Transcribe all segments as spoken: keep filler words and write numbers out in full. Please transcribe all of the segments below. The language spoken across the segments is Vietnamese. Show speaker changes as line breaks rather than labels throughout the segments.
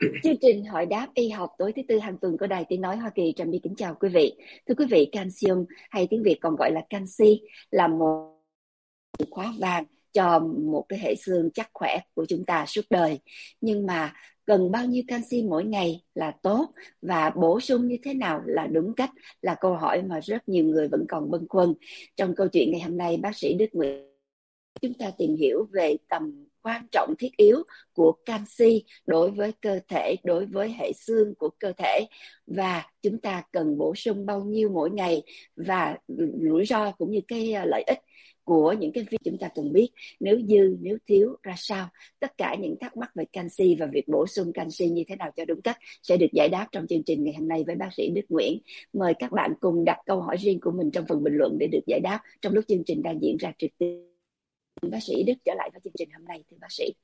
Chương trình Hỏi đáp y học tối thứ tư hàng tuần của Đài Tiếng nói Hoa Kỳ. Trà My kính chào quý vị. Thưa quý vị, calcium hay tiếng Việt còn gọi là canxi là một từ khóa vàng cho một cái hệ xương chắc khỏe của chúng ta suốt đời. Nhưng mà cần bao nhiêu canxi mỗi ngày là tốt, và bổ sung như thế nào là đúng cách, là câu hỏi mà rất nhiều người vẫn còn bâng khuâng. Trong câu chuyện ngày hôm nay, bác sĩ Đức Nguyễn chúng ta tìm hiểu về tầm quan trọng thiết yếu của canxi đối với cơ thể, đối với hệ xương của cơ thể, và chúng ta cần bổ sung bao nhiêu mỗi ngày, và rủi ro cũng như cái lợi ích của những cái việc chúng ta cần biết. Nếu dư, nếu thiếu ra sao. Tất cả những thắc mắc về canxi và việc bổ sung canxi như thế nào cho đúng cách sẽ được giải đáp trong chương trình ngày hôm nay với bác sĩ Đức Nguyễn. Mời các bạn cùng đặt câu hỏi riêng của mình trong phần bình luận để được giải đáp trong lúc chương trình đang diễn ra trực tiếp. Bác sĩ Đức trở lại với chương trình hôm nay, thưa bác sĩ.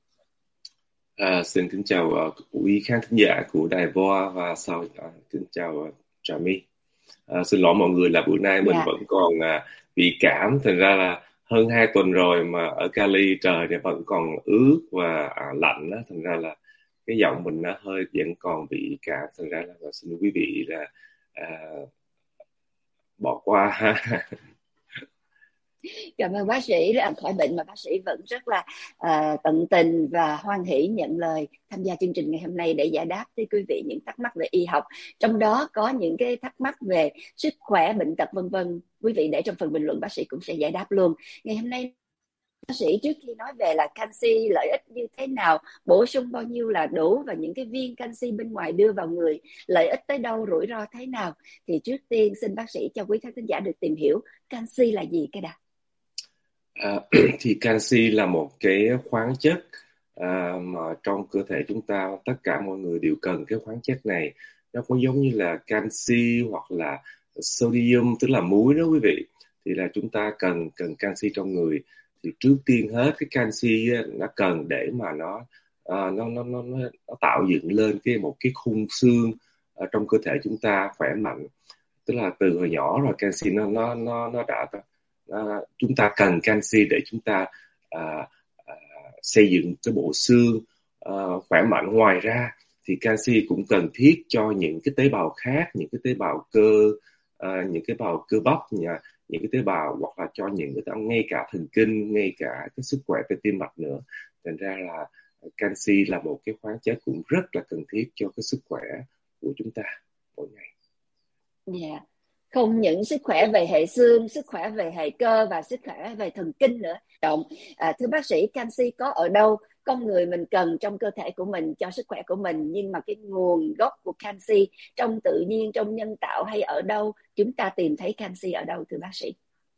À, xin kính chào uh, quý khán thính giả của Đài Voa và sau uh, kính chào uh, Trà My. Uh, xin lỗi mọi người là bữa nay mình yeah. vẫn còn uh, bị cảm, thành ra là hơn hai tuần rồi mà ở Cali trời thì vẫn còn ướt và uh, lạnh đó, thành ra là cái giọng mình nó hơi vẫn còn bị cảm, thành ra là xin quý vị là uh, bỏ qua ha.
Cảm ơn bác sĩ đã khỏi bệnh mà bác sĩ vẫn rất là uh, tận tình và hoan hỷ nhận lời tham gia chương trình ngày hôm nay để giải đáp tới quý vị những thắc mắc về y học, trong đó có những cái thắc mắc về sức khỏe, bệnh tật vân vân. Quý vị để trong phần bình luận, bác sĩ cũng sẽ giải đáp luôn. Ngày hôm nay bác sĩ trước khi nói về là canxi lợi ích như thế nào, bổ sung bao nhiêu là đủ, và những cái viên canxi bên ngoài đưa vào người lợi ích tới đâu, rủi ro thế nào, thì trước tiên xin bác sĩ cho quý khán thính giả được tìm hiểu canxi là gì cái đã.
À, thì canxi là một cái khoáng chất à, mà trong cơ thể chúng ta tất cả mọi người đều cần cái khoáng chất này. Nó cũng giống như là canxi hoặc là sodium, tức là muối đó quý vị. Thì là chúng ta cần cần canxi trong người. Thì trước tiên hết cái canxi nó cần để mà nó à, nó, nó nó nó tạo dựng lên cái một cái khung xương ở trong cơ thể chúng ta khỏe mạnh. Tức là từ hồi nhỏ rồi canxi nó nó nó nó đã Uh, chúng ta cần canxi để chúng ta uh, uh, xây dựng cái bộ xương uh, khỏe mạnh. Ngoài ra thì canxi cũng cần thiết cho những cái tế bào khác, những cái tế bào cơ, uh, những cái tế bào cơ bắp, những cái tế bào, hoặc là cho những cái ngay cả thần kinh, ngay cả cái sức khỏe về tim mạch nữa. Thành ra là canxi là một cái khoáng chất cũng rất là cần thiết cho cái sức khỏe của chúng ta mỗi ngày.
Dạ. Yeah. Không những sức khỏe về hệ xương, sức khỏe về hệ cơ và sức khỏe về thần kinh nữa. Động. À, thưa bác sĩ, canxi có ở đâu? Con người mình cần trong cơ thể của mình cho sức khỏe của mình, nhưng mà cái nguồn gốc của canxi trong tự nhiên, trong nhân tạo hay ở đâu? Chúng ta tìm thấy canxi ở đâu thưa bác sĩ?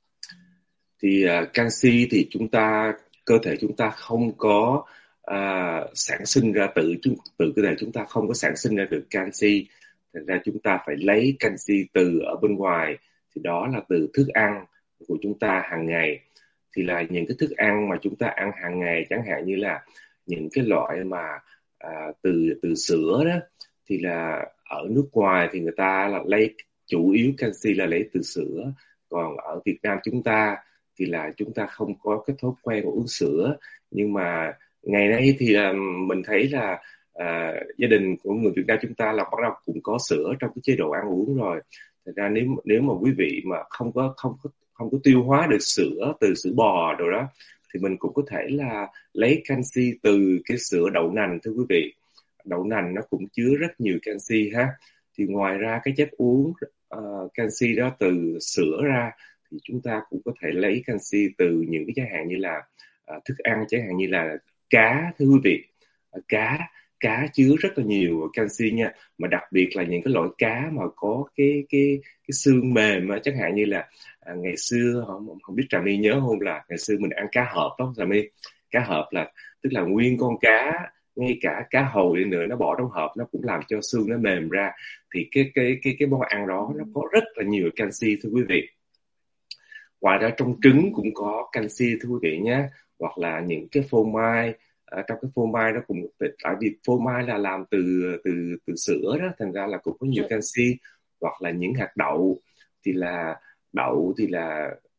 Thì uh, canxi thì chúng ta cơ thể chúng ta không có uh, sản sinh ra tự tự cơ thể chúng ta không có sản sinh ra được canxi. Thành ra chúng ta phải lấy canxi từ ở bên ngoài, thì đó là từ thức ăn của chúng ta hàng ngày. Thì là những cái thức ăn mà chúng ta ăn hàng ngày, chẳng hạn như là những cái loại mà à, từ từ sữa đó, thì là ở nước ngoài thì người ta là lấy chủ yếu canxi là lấy từ sữa. Còn ở Việt Nam chúng ta thì là chúng ta không có cái thói quen uống sữa. Nhưng mà ngày nay thì là mình thấy là À, gia đình của người Việt Nam chúng ta là bắt đầu cũng có sữa trong cái chế độ ăn uống rồi. Thật ra nếu nếu mà quý vị mà không có không có không có tiêu hóa được sữa từ sữa bò rồi đó, thì mình cũng có thể là lấy canxi từ cái sữa đậu nành. Thưa quý vị, đậu nành nó cũng chứa rất nhiều canxi ha. Thì ngoài ra cái chất uống uh, canxi đó từ sữa ra, thì chúng ta cũng có thể lấy canxi từ những cái chẳng hạn như là uh, thức ăn, chẳng hạn như là cá. Thưa quý vị, uh, cá cá chứa rất là nhiều canxi nha, mà đặc biệt là những cái loại cá mà có cái cái cái xương mềm, chẳng hạn như là à, ngày xưa không, không biết Trà My nhớ không, là ngày xưa mình ăn cá hộp đó Trà My. Cá hộp là tức là nguyên con cá, ngay cả cá hồi đi nữa, nó bỏ trong hộp nó cũng làm cho xương nó mềm ra. Thì cái cái cái cái món ăn đó nó có rất là nhiều canxi thưa quý vị. Ngoài ra trong trứng cũng có canxi thưa quý vị nhé, hoặc là những cái phô mai. À, trong cái phô mai nó cũng, tại vì phô mai là làm từ từ từ sữa đó, thành ra là cũng có nhiều canxi. Hoặc là những hạt đậu, thì là đậu thì là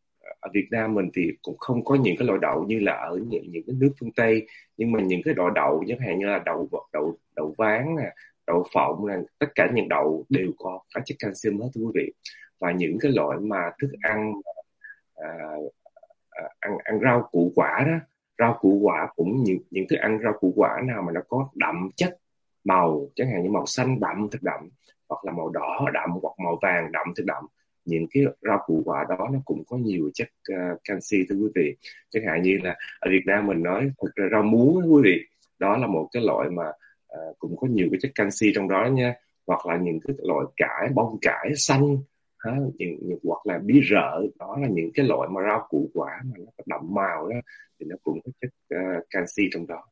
ở Việt Nam mình thì cũng không có những cái loại đậu như là ở những, những cái nước phương Tây, nhưng mà những cái loại đậu chẳng hạn như là đậu đậu đậu ván nè, đậu phộng nè, tất cả những đậu đều có các chất canxi hết thưa quý vị. Và những cái loại mà thức ăn à, à, ăn ăn rau củ quả đó, rau củ quả cũng những những thức ăn rau củ quả nào mà nó có đậm chất màu, chẳng hạn như màu xanh đậm thật đậm, hoặc là màu đỏ đậm, hoặc màu vàng đậm thật đậm, những cái rau củ quả đó nó cũng có nhiều chất uh, canxi thưa quý vị. Chẳng hạn như là ở Việt Nam mình nói thực ra rau muống quý vị, đó là một cái loại mà uh, cũng có nhiều cái chất canxi trong đó nha. Hoặc là những cái loại cải, bông cải xanh, ha, những, những, hoặc là bí rợ, đó là những cái loại mà rau củ quả mà nó có đậm màu đó, thì nó cũng có chất uh, canxi trong đó.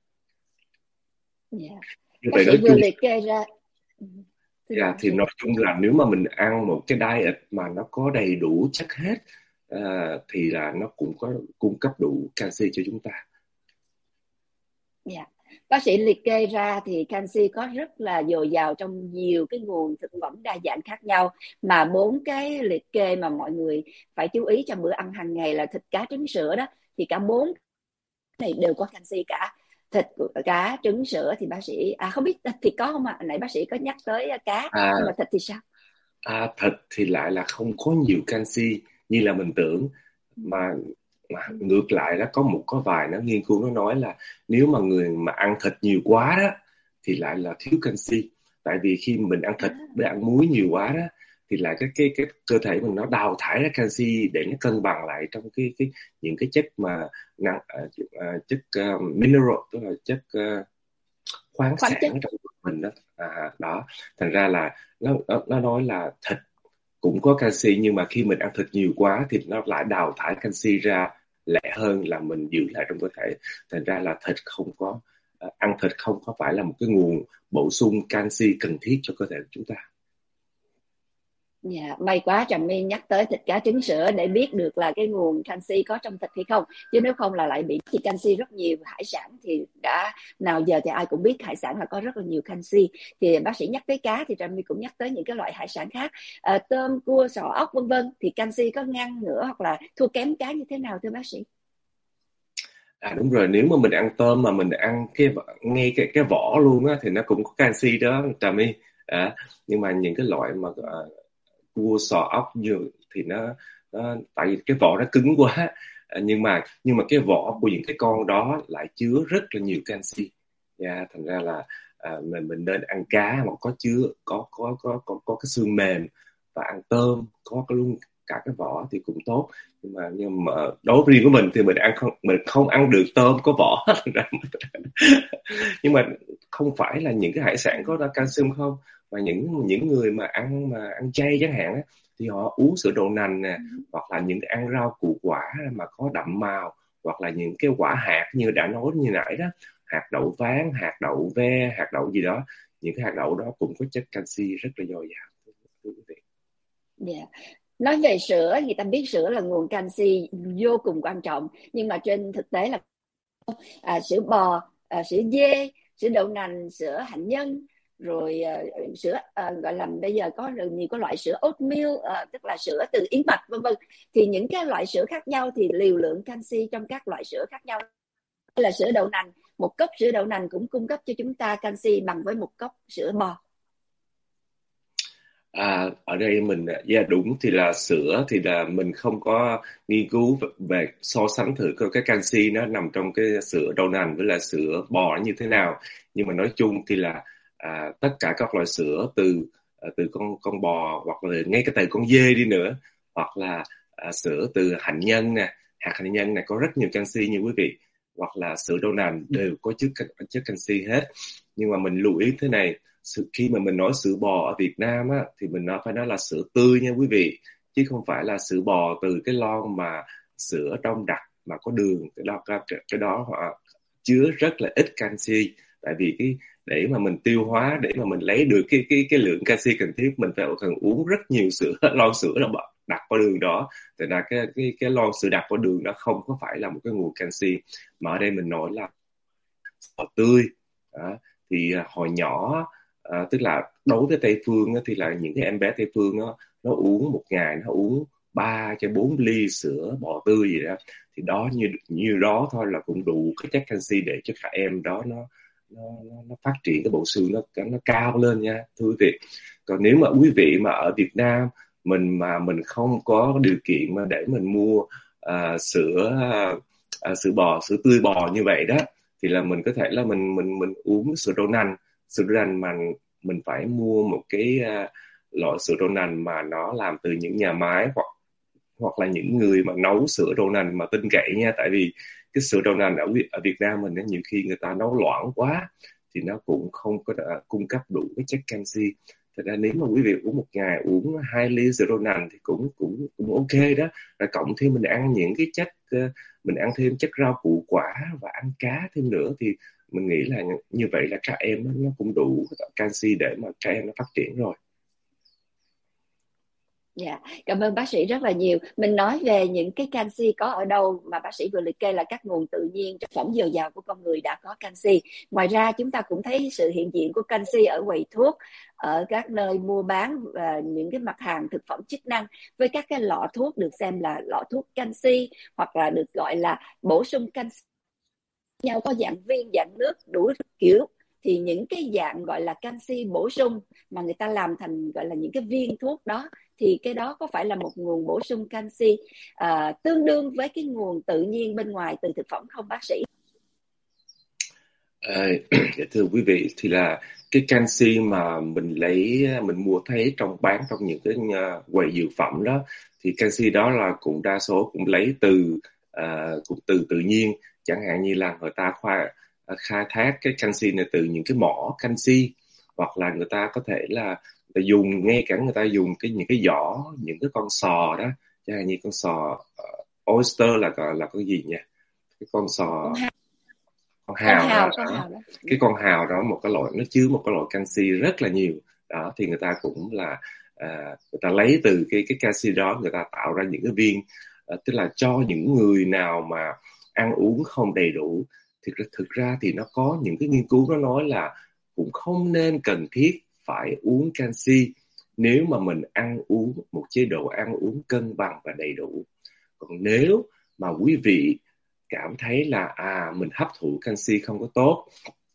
Yeah.
Như
Bác
vậy
sĩ
nói
vừa
chung,
liệt kê ra.
yeah, thì nói chung là nếu mà mình ăn một cái diet mà nó có đầy đủ chất hết uh, thì là nó cũng có cung cấp đủ canxi cho chúng ta.
Yeah. Bác sĩ liệt kê ra thì canxi có rất là dồi dào trong nhiều cái nguồn thực phẩm đa dạng khác nhau, mà bốn cái liệt kê mà mọi người phải chú ý trong bữa ăn hàng ngày là thịt, cá, trứng, sữa đó, thì cả bốn này đều có canxi cả. Thịt, cá, trứng, sữa thì bác sĩ à không biết thịt có không ạ? À? Nãy bác sĩ có nhắc tới cá,
À,
nhưng mà thịt thì sao?
à, thịt thì lại là không có nhiều canxi như là mình tưởng, mà mà ngược lại đó, có một có vài nó nghiên cứu nó nói là nếu mà người mà ăn thịt nhiều quá đó thì lại là thiếu canxi. Tại vì khi mình ăn thịt với ăn muối nhiều quá đó thì là cái cái cái cơ thể mình nó đào thải ra canxi để nó cân bằng lại trong cái cái những cái chất mà năng uh, uh, chất uh, mineral, tức là chất uh, khoáng
Khoáng
sản
chất.
trong mình đó. À, đó thành ra là nó, nó nó nói là thịt cũng có canxi, nhưng mà khi mình ăn thịt nhiều quá thì nó lại đào thải canxi ra lẹ hơn là mình giữ lại trong cơ thể. Thành ra là thịt không có uh, ăn thịt không có phải là một cái nguồn bổ sung canxi cần thiết cho cơ thể của chúng ta.
Dạ, may quá Trà My nhắc tới thịt, cá, trứng, sữa để biết được là cái nguồn canxi có trong thịt hay không, chứ nếu không là lại bị thì canxi rất nhiều. Hải sản thì đã nào giờ thì ai cũng biết hải sản là có rất là nhiều canxi. Thì bác sĩ nhắc tới cá thì Trà My cũng nhắc tới những cái loại hải sản khác, à, tôm, cua, sò, ốc vân vân, thì canxi có ngang ngửa hoặc là thua kém cá như thế nào thưa bác sĩ?
À đúng rồi, nếu mà mình ăn tôm mà mình ăn cái ngay cái cái vỏ luôn á thì nó cũng có canxi đó Trà My. À, nhưng mà những cái loại mà uh, cua, sò, ốc như thì nó, nó tại vì cái vỏ nó cứng quá, à, nhưng mà nhưng mà cái vỏ của những cái con đó lại chứa rất là nhiều canxi. Yeah, thành ra là à, mình mình nên ăn cá mà có chứa có có có có có cái xương mềm, và ăn tôm có cái luôn cả cái vỏ thì cũng tốt. Nhưng mà nhưng mà đối với riêng của mình thì mình ăn không mình không ăn được tôm có vỏ. Nhưng mà không phải là những cái hải sản có ra calcium không, mà những những người mà ăn mà ăn chay chẳng hạn á, thì họ uống sữa đậu nành nè, hoặc là những cái ăn rau củ quả mà có đậm màu, hoặc là những cái quả hạt như đã nói như nãy đó, hạt đậu ván, hạt đậu ve, hạt đậu gì đó, những cái hạt đậu đó cũng có chất canxi rất là dồi dào.
Yeah. Nói về sữa, người ta biết sữa là nguồn canxi vô cùng quan trọng, nhưng mà trên thực tế là à, sữa bò, à, sữa dê, sữa đậu nành, sữa hạnh nhân, rồi à, sữa à, gọi là bây giờ có nhiều cái loại sữa oatmeal, à, tức là sữa từ yến mạch vân vân. Thì những cái loại sữa khác nhau thì liều lượng canxi trong các loại sữa khác nhau. Là sữa đậu nành, một cốc sữa đậu nành cũng cung cấp cho chúng ta canxi bằng với một cốc sữa bò.
À, ở đây mình yeah, đúng thì là sữa thì là mình không có nghiên cứu về so sánh thử coi cái canxi nó nằm trong cái sữa đậu nành với là sữa bò như thế nào, nhưng mà nói chung thì là à, tất cả các loại sữa từ à, từ con con bò, hoặc là ngay cái từ con dê đi nữa, hoặc là à, sữa từ hạnh nhân nè, hạt hạnh nhân này có rất nhiều canxi như quý vị, hoặc là sữa đậu nành đều có chất chất canxi hết. Nhưng mà mình lưu ý thế này, sự khi mà mình nói sữa bò ở Việt Nam á, thì mình nói phải nói là sữa tươi nha quý vị, chứ không phải là sữa bò từ cái lon mà sữa đông đặc mà có đường. Cái đó cái, cái đó họ chứa rất là ít canxi, tại vì cái để mà mình tiêu hóa, để mà mình lấy được cái cái cái lượng canxi cần thiết, mình phải cần uống rất nhiều sữa lon sữa là đặc có đường đó. Tại ra cái cái cái lon sữa đặc có đường đó không có phải là một cái nguồn canxi, mà ở đây mình nói là sữa tươi đó. Thì hồi nhỏ à, tức là đối với Tây phương á, thì là những cái em bé Tây phương á, nó uống một ngày nó uống ba cho bốn ly sữa bò tươi gì đó, thì đó như như đó thôi là cũng đủ cái chất canxi để cho các em đó nó nó, nó phát triển cái bộ xương nó nó cao lên nha thưa quý vị. Còn nếu mà quý vị mà ở Việt Nam mình mà mình không có điều kiện mà để mình mua uh, sữa uh, sữa bò, sữa tươi bò như vậy đó, thì là mình có thể là mình mình mình uống sữa đậu nành. Sữa đậu nành mà mình phải mua một cái uh, loại sữa đậu nành mà nó làm từ những nhà máy hoặc hoặc là những người mà nấu sữa đậu nành mà tin cậy nha. Tại vì cái sữa đậu nành ở, ở Việt Nam mình nhiều khi người ta nấu loãng quá thì nó cũng không có đã cung cấp đủ cái chất canxi. Thật ra nếu mà quý vị uống một ngày uống hai ly sữa đậu nành thì cũng cũng cũng ok đó. Rồi cộng thêm mình ăn những cái chất mình ăn thêm chất rau củ quả và ăn cá thêm nữa thì mình nghĩ là như vậy là các em nó cũng đủ canxi để mà các em nó phát triển rồi.
Dạ, cảm ơn bác sĩ rất là nhiều. Mình nói về những cái canxi có ở đâu mà bác sĩ vừa liệt kê là các nguồn tự nhiên trong phẩm dồi dào của con người đã có canxi. Ngoài ra chúng ta cũng thấy sự hiện diện của canxi ở quầy thuốc, ở các nơi mua bán và những cái mặt hàng thực phẩm chức năng với các cái lọ thuốc được xem là lọ thuốc canxi hoặc là được gọi là bổ sung canxi nhau, có dạng viên, dạng nước, đủ kiểu. Thì những cái dạng gọi là canxi bổ sung mà người ta làm thành gọi là những cái viên thuốc đó, thì cái đó có phải là một nguồn bổ sung canxi à, tương đương với cái nguồn tự nhiên bên ngoài từ thực phẩm không bác sĩ?
À, thưa quý vị, thì là cái canxi mà mình lấy mình mua thấy trong bán trong những cái quầy dược phẩm đó, thì canxi đó là cũng đa số cũng lấy từ uh, cũng từ tự nhiên. Chẳng hạn như là người ta khoa khai thác cái canxi này từ những cái mỏ canxi, hoặc là người ta có thể là người dùng, ngay cả người ta dùng cái những cái giỏ, những cái con sò đó, chẳng hạn như con sò uh, oyster là là cái gì nhỉ, cái con sò con hào, con hào, đó, con hào đó. Cái con hào đó một cái loại, nó chứa một cái loại canxi rất là nhiều đó, thì người ta cũng là à, người ta lấy từ cái cái canxi đó, người ta tạo ra những cái viên, à, tức là cho những người nào mà ăn uống không đầy đủ. Thì thực ra thì nó có những cái nghiên cứu nó nói là cũng không nên cần thiết phải uống canxi nếu mà mình ăn uống một chế độ ăn uống cân bằng và đầy đủ. Còn nếu mà quý vị cảm thấy là à mình hấp thụ canxi không có tốt,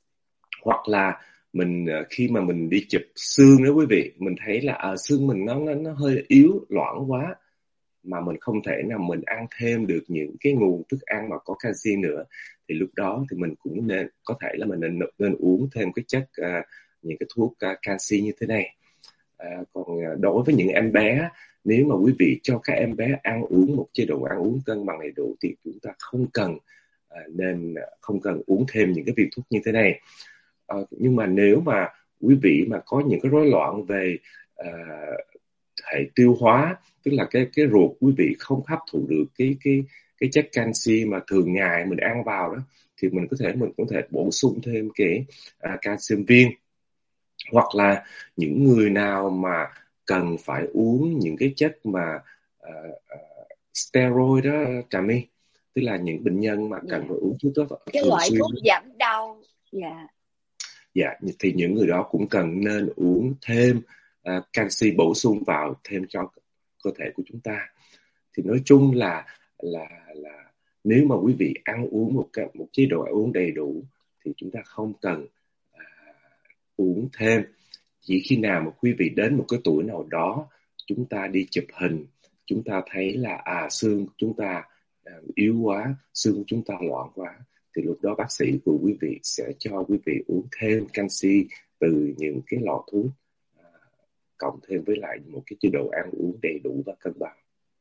hoặc là mình khi mà mình đi chụp xương đó quý vị, mình thấy là à, xương mình nó, nó nó hơi yếu loãng quá, mà mình không thể nào mình ăn thêm được những cái nguồn thức ăn mà có canxi nữa, thì lúc đó thì mình cũng nên có thể là mình nên, nên uống thêm cái chất uh, những cái thuốc uh, canxi như thế này. Uh, còn đối với những em bé, nếu mà quý vị cho các em bé ăn uống một chế độ ăn uống cân bằng đầy đủ thì chúng ta không cần uh, nên không cần uống thêm những cái viên thuốc như thế này. Uh, nhưng mà nếu mà quý vị mà có những cái rối loạn về uh, hệ tiêu hóa, tức là cái cái ruột quý vị không hấp thụ được cái cái cái chất canxi mà thường ngày mình ăn vào đó, thì mình có thể mình có thể bổ sung thêm cái uh, calcium viên. Hoặc là những người nào mà cần phải uống những cái chất mà uh, uh, steroid đó Trà My, tức là những bệnh nhân mà cần yeah. phải uống thuốc đó
cái
thường
loại
xuyên,
thuốc giảm đau. Dạ.
Dạ, thì những người đó cũng cần nên uống thêm uh, canxi bổ sung vào thêm cho cơ thể của chúng ta. Thì nói chung là là là nếu mà quý vị ăn uống một cái một chế độ ăn uống đầy đủ thì chúng ta không cần uh, uống thêm. Chỉ khi nào mà quý vị đến một cái tuổi nào đó, chúng ta đi chụp hình, chúng ta thấy là à xương của chúng ta à, yếu quá, xương của chúng ta loãng quá, thì lúc đó bác sĩ của quý vị sẽ cho quý vị uống thêm canxi từ những cái lọ thuốc, à, cộng thêm với lại một cái chế độ ăn uống đầy đủ và cân bằng.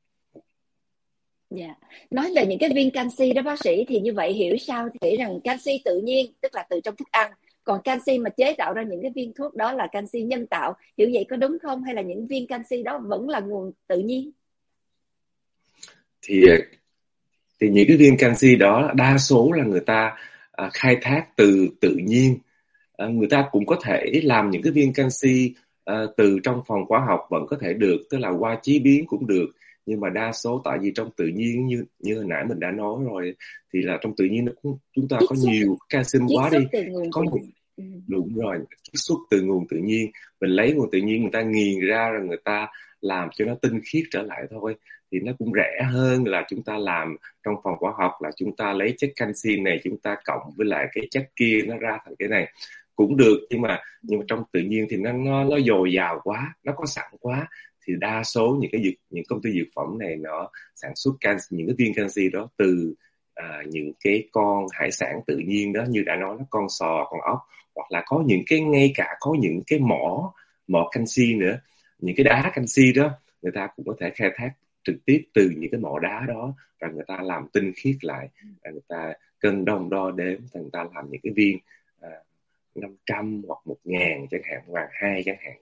Dạ. Yeah. Nói về những cái viên canxi đó bác sĩ, thì như vậy hiểu sao thì nghĩ rằng canxi tự nhiên tức là từ trong thức ăn, còn canxi mà chế tạo ra những cái viên thuốc đó là canxi nhân tạo, hiểu vậy có đúng không, hay là những viên canxi đó vẫn là nguồn tự nhiên?
Thì thì những cái viên canxi đó đa số là người ta à, khai thác từ tự nhiên. À, người ta cũng có thể làm những cái viên canxi à, từ trong phòng hóa học vẫn có thể được, tức là qua chế biến cũng được, nhưng mà đa số tại vì trong tự nhiên như như hồi nãy mình đã nói rồi, thì là trong tự nhiên nó cũng, chúng ta có nhiều calcium quá đi, có một, ừ. Đúng rồi, chiết xuất từ nguồn tự nhiên, mình lấy nguồn tự nhiên người ta nghiền ra rồi người ta làm cho nó tinh khiết trở lại thôi. thì nó cũng rẻ hơn là chúng ta làm trong phòng hóa học, là chúng ta lấy chất canxi này chúng ta cộng với lại cái chất kia nó ra thành cái này cũng được. Nhưng mà nhưng mà trong tự nhiên thì nó nó nó dồi dào quá, nó có sẵn quá, thì đa số những cái dược, những công ty dược phẩm này nó sản xuất canxi, những cái viên canxi đó từ à, những cái con hải sản tự nhiên đó, như đã nói, nó con sò, con ốc, hoặc là có những cái, ngay cả có những cái mỏ mỏ canxi nữa, những cái đá canxi đó người ta cũng có thể khai thác trực tiếp từ những cái mỏ đá đó, và người ta làm tinh khiết lại, và người ta cân đong đo đếm, và người ta làm những cái viên à, năm trăm hoặc một ngàn chẳng hạn, hoặc hai chẳng hạn.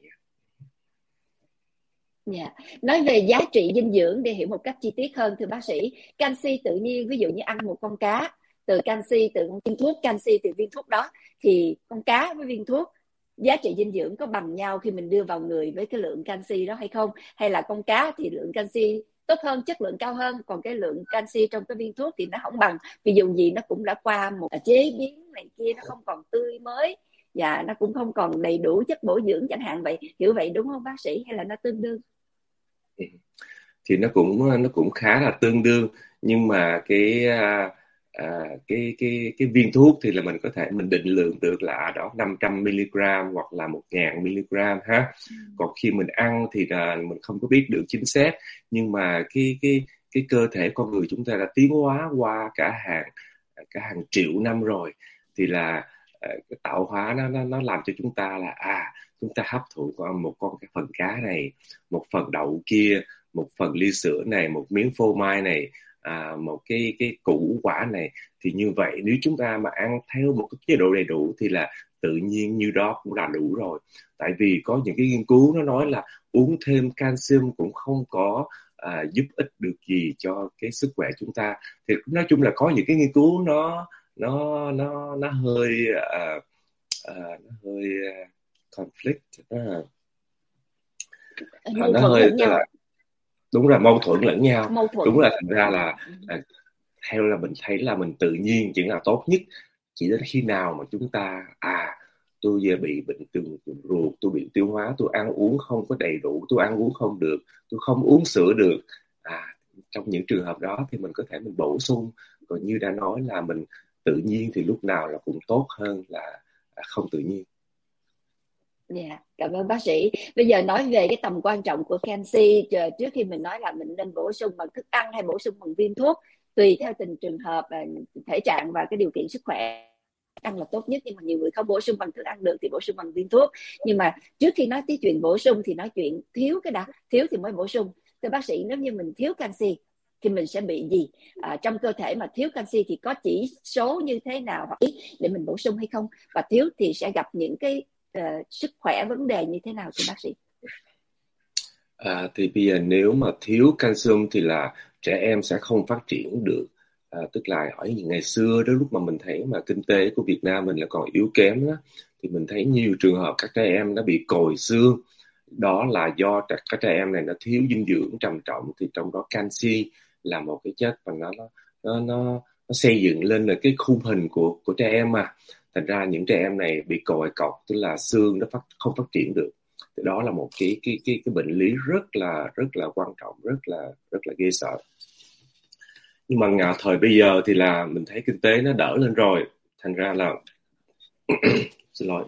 Yeah. Nói về giá trị dinh dưỡng để hiểu một cách chi tiết hơn, thưa bác sĩ, canxi tự nhiên, ví dụ như ăn một con cá, từ canxi từ viên thuốc, canxi từ viên thuốc đó, thì con cá với viên thuốc giá trị dinh dưỡng có bằng nhau khi mình đưa vào người với cái lượng canxi đó hay không? Hay là con cá thì lượng canxi tốt hơn, chất lượng cao hơn, còn cái lượng canxi trong cái viên thuốc thì nó không bằng, vì dù gì nó cũng đã qua một chế biến này kia, nó không còn tươi mới, và nó cũng không còn đầy đủ chất bổ dưỡng chẳng hạn. Vậy hiểu vậy đúng không bác sĩ, hay là nó tương đương?
Thì nó cũng nó cũng khá là tương đương, nhưng mà cái à, à, cái cái cái viên thuốc thì là mình có thể mình định lượng được là đó năm trăm mi-li-gam hoặc là một nghìn mi-li-gam ha. Ừ. Còn khi mình ăn thì là mình không có biết được chính xác, nhưng mà cái cái cái cơ thể con người chúng ta đã tiến hóa qua cả hàng cả hàng triệu năm rồi, thì là cái tạo hóa nó nó nó làm cho chúng ta là à chúng ta hấp thụ một con cái phần cá này, một phần đậu kia, một phần ly sữa này, một miếng phô mai này, à, một cái cái củ quả này. Thì như vậy nếu chúng ta mà ăn theo một cái chế độ đầy đủ thì là tự nhiên như đó cũng là đủ rồi. Tại vì có những cái nghiên cứu nó nói là uống thêm canxi cũng không có à, giúp ích được gì cho cái sức khỏe chúng ta. Thì nói chung là có những cái nghiên cứu nó nó nó nó hơi uh, uh, nó hơi uh, conflict, uh,
mâu
nó
thuẫn
hơi
lẫn nhau.
là đúng là mâu thuẫn lẫn nhau.
Mâu thuẫn.
Đúng là thành ra là à, theo là mình thấy là mình tự nhiên chỉ là tốt nhất. Chỉ đến khi nào mà chúng ta à tôi giờ bị bệnh đường ruột, tôi bị tiêu hóa, tôi ăn uống không có đầy đủ, tôi ăn uống không được, tôi không uống sữa được, à trong những trường hợp đó thì mình có thể mình bổ sung. Còn như đã nói là mình tự nhiên thì lúc nào là cũng tốt hơn là không tự nhiên.
Dạ, yeah, cảm ơn bác sĩ. Bây giờ nói về cái tầm quan trọng của canxi, trước khi mình nói là mình nên bổ sung bằng thức ăn hay bổ sung bằng viên thuốc, tùy theo từng trường hợp, thể trạng và cái điều kiện sức khỏe, ăn là tốt nhất, nhưng mà nhiều người không bổ sung bằng thức ăn được thì bổ sung bằng viên thuốc. Nhưng mà trước khi nói tới chuyện bổ sung thì nói chuyện thiếu cái đã, thiếu thì mới bổ sung. Thưa bác sĩ, nếu như mình thiếu canxi thì mình sẽ bị gì? À, trong cơ thể mà thiếu canxi thì có chỉ số như thế nào hoặc để mình bổ sung hay không? Và thiếu thì sẽ gặp những cái uh, sức khỏe vấn đề như thế nào thưa bác sĩ?
À, thì bây giờ nếu mà thiếu calcium thì là trẻ em sẽ không phát triển được. À, tức là ở những ngày xưa đó, lúc mà mình thấy mà kinh tế của Việt Nam mình là còn yếu kém đó, thì mình thấy nhiều trường hợp các trẻ em nó bị còi xương. Đó là do các trẻ em này nó thiếu dinh dưỡng trầm trọng, thì trong đó canxi là một cái chất mà nó nó nó nó, nó xây dựng lên là cái khung hình của của trẻ em mà. Thành ra những trẻ em này bị còi cọc, tức là xương nó phát, không phát triển được. Thì đó là một cái cái cái cái bệnh lý rất là rất là quan trọng, rất là rất là ghê sợ. Nhưng mà ngà thời bây giờ thì là mình thấy kinh tế nó đỡ lên rồi, thành ra là xin lỗi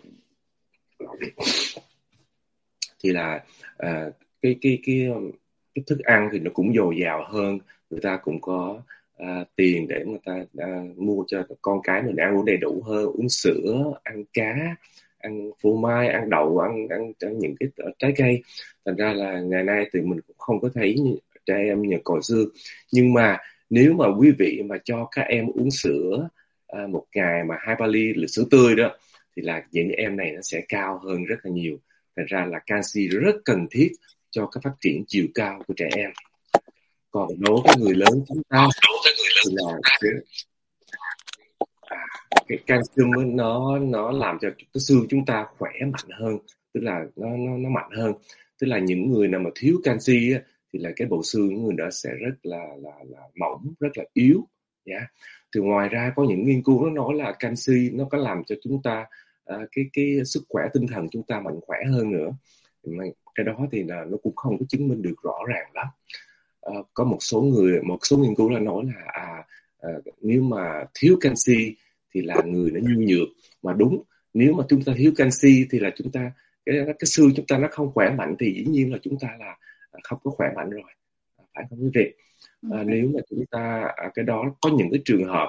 thì là à, cái cái cái cái thức ăn thì nó cũng dồi dào hơn, người ta cũng có à, tiền để người ta à, mua cho con cái mình ăn uống đầy đủ hơn, uống sữa, ăn cá, ăn phô mai, ăn đậu, ăn, ăn ăn những cái trái cây. Thành ra là ngày nay thì mình cũng không có thấy trẻ em nhờ còi xương. Nhưng mà nếu mà quý vị mà cho các em uống sữa à, một ngày mà hai ba ly là sữa tươi đó, thì là những em này nó sẽ cao hơn rất là nhiều. Thành ra là canxi rất cần thiết cho cái phát triển chiều cao của trẻ em. Còn đối với người lớn chúng ta thì là cái, à, cái calcium nó nó làm cho cái xương chúng ta khỏe mạnh hơn, tức là nó nó nó mạnh hơn. Tức là những người nào mà thiếu canxi á, thì là cái bộ xương của người đó sẽ rất là là là mỏng, rất là yếu. Yeah. Thì ngoài ra có những nghiên cứu nó nói là canxi nó có làm cho chúng ta à, cái cái sức khỏe tinh thần chúng ta mạnh khỏe hơn nữa. Cái đó thì là nó cũng không có chứng minh được rõ ràng lắm. uh, có một số người, một số nghiên cứu đã nói là à, uh, nếu mà thiếu canxi thì là người nó nhu nhược, mà đúng, nếu mà chúng ta thiếu canxi thì là chúng ta cái, cái xương chúng ta nó không khỏe mạnh, thì dĩ nhiên là chúng ta là không có khỏe mạnh rồi, phải không quý vị? À, nếu mà chúng ta à, cái đó có những cái trường hợp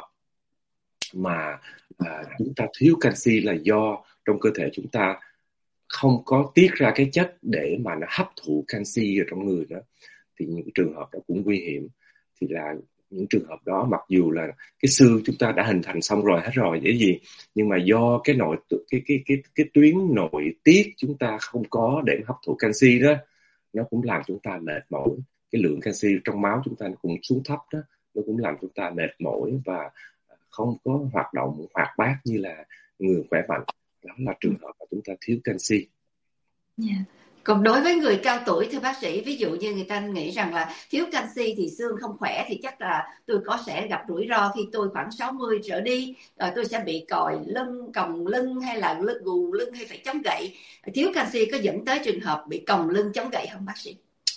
mà à, chúng ta thiếu canxi là do trong cơ thể chúng ta không có tiết ra cái chất để mà nó hấp thụ canxi ở trong người đó, thì những trường hợp đó cũng nguy hiểm. Thì là những trường hợp đó, mặc dù là cái xương chúng ta đã hình thành xong rồi hết rồi dễ gì, nhưng mà do cái nội cái cái cái cái tuyến nội tiết chúng ta không có để hấp thụ canxi đó, nó cũng làm chúng ta mệt mỏi. Cái lượng canxi trong máu chúng ta nó cũng xuống thấp đó, nó cũng làm chúng ta mệt mỏi và không có hoạt động hoạt bát như là người khỏe mạnh. Đó là trường hợp mà chúng ta thiếu canxi.
Yeah. Còn đối với người cao tuổi, thưa bác sĩ, ví dụ như người ta nghĩ rằng là thiếu canxi thì xương không khỏe, thì chắc là tôi có sẽ gặp rủi ro khi tôi khoảng sáu mươi trở đi, rồi tôi sẽ bị còi lưng, còng lưng, hay là lưng gù lưng, hay phải chống gậy. Thiếu canxi có dẫn tới trường hợp bị còng lưng, chống gậy không bác sĩ?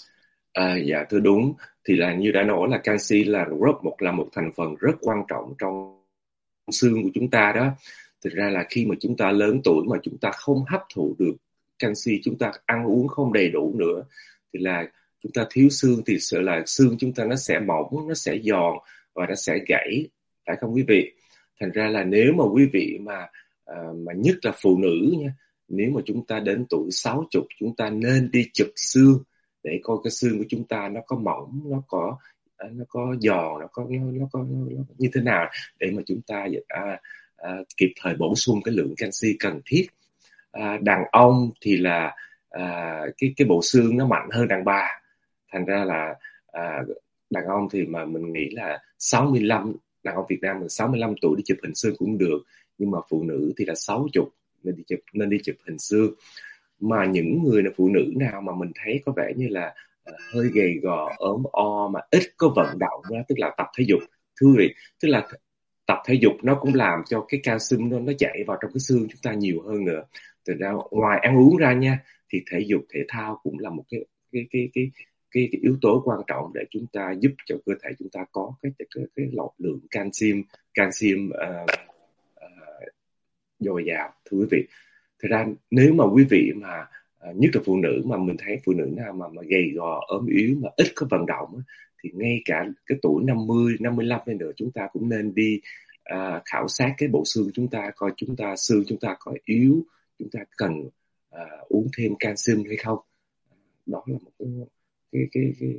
À, dạ thưa đúng, thì là như đã nói là canxi là rất một là một thành phần rất quan trọng trong xương của chúng ta đó. Thực ra là khi mà chúng ta lớn tuổi mà chúng ta không hấp thụ được canxi, chúng ta ăn uống không đầy đủ nữa, thì là chúng ta thiếu xương, thì sợ là xương chúng ta nó sẽ mỏng, nó sẽ giòn và nó sẽ gãy, phải không quý vị? Thành ra là nếu mà quý vị mà à, mà nhất là phụ nữ nha, nếu mà chúng ta đến tuổi sáu mươi, chúng ta nên đi chụp xương để coi cái xương của chúng ta nó có mỏng, nó có nó có giòn, nó có nó, nó có nó, nó như thế nào, để mà chúng ta à, à, kịp thời bổ sung cái lượng canxi cần thiết. À, đàn ông thì là à, cái cái bộ xương nó mạnh hơn đàn bà, thành ra là à, đàn ông thì mà mình nghĩ là sáu mươi lăm, đàn ông Việt Nam mình sáu mươi lăm tuổi đi chụp hình xương cũng được, nhưng mà phụ nữ thì là sáu mươi nên đi chụp nên đi chụp hình xương. Mà những người là phụ nữ nào mà mình thấy có vẻ như là uh, hơi gầy gò, ốm o mà ít có vận động đó, tức là tập thể dục, thưa quý vị, tức là tập thể dục nó cũng làm cho cái calcium nó nó chảy vào trong cái xương chúng ta nhiều hơn nữa. Từ ra ngoài ăn uống ra nha, thì thể dục thể thao cũng là một cái cái cái cái cái, cái yếu tố quan trọng để chúng ta giúp cho cơ thể chúng ta có cái cái cái, cái lượng canxi canxi uh, uh, dồi dào, thưa quý vị. Thật ra nếu mà quý vị mà nhất là phụ nữ, mà mình thấy phụ nữ nào mà, mà gầy gò ốm yếu mà ít có vận động, thì ngay cả cái tuổi năm mươi, năm mươi lăm lên nữa, chúng ta cũng nên đi uh, khảo sát cái bộ xương chúng ta, coi chúng ta xương chúng ta có yếu, chúng ta cần uh, uống thêm canxi hay không. Đó là một cái, cái, cái, cái,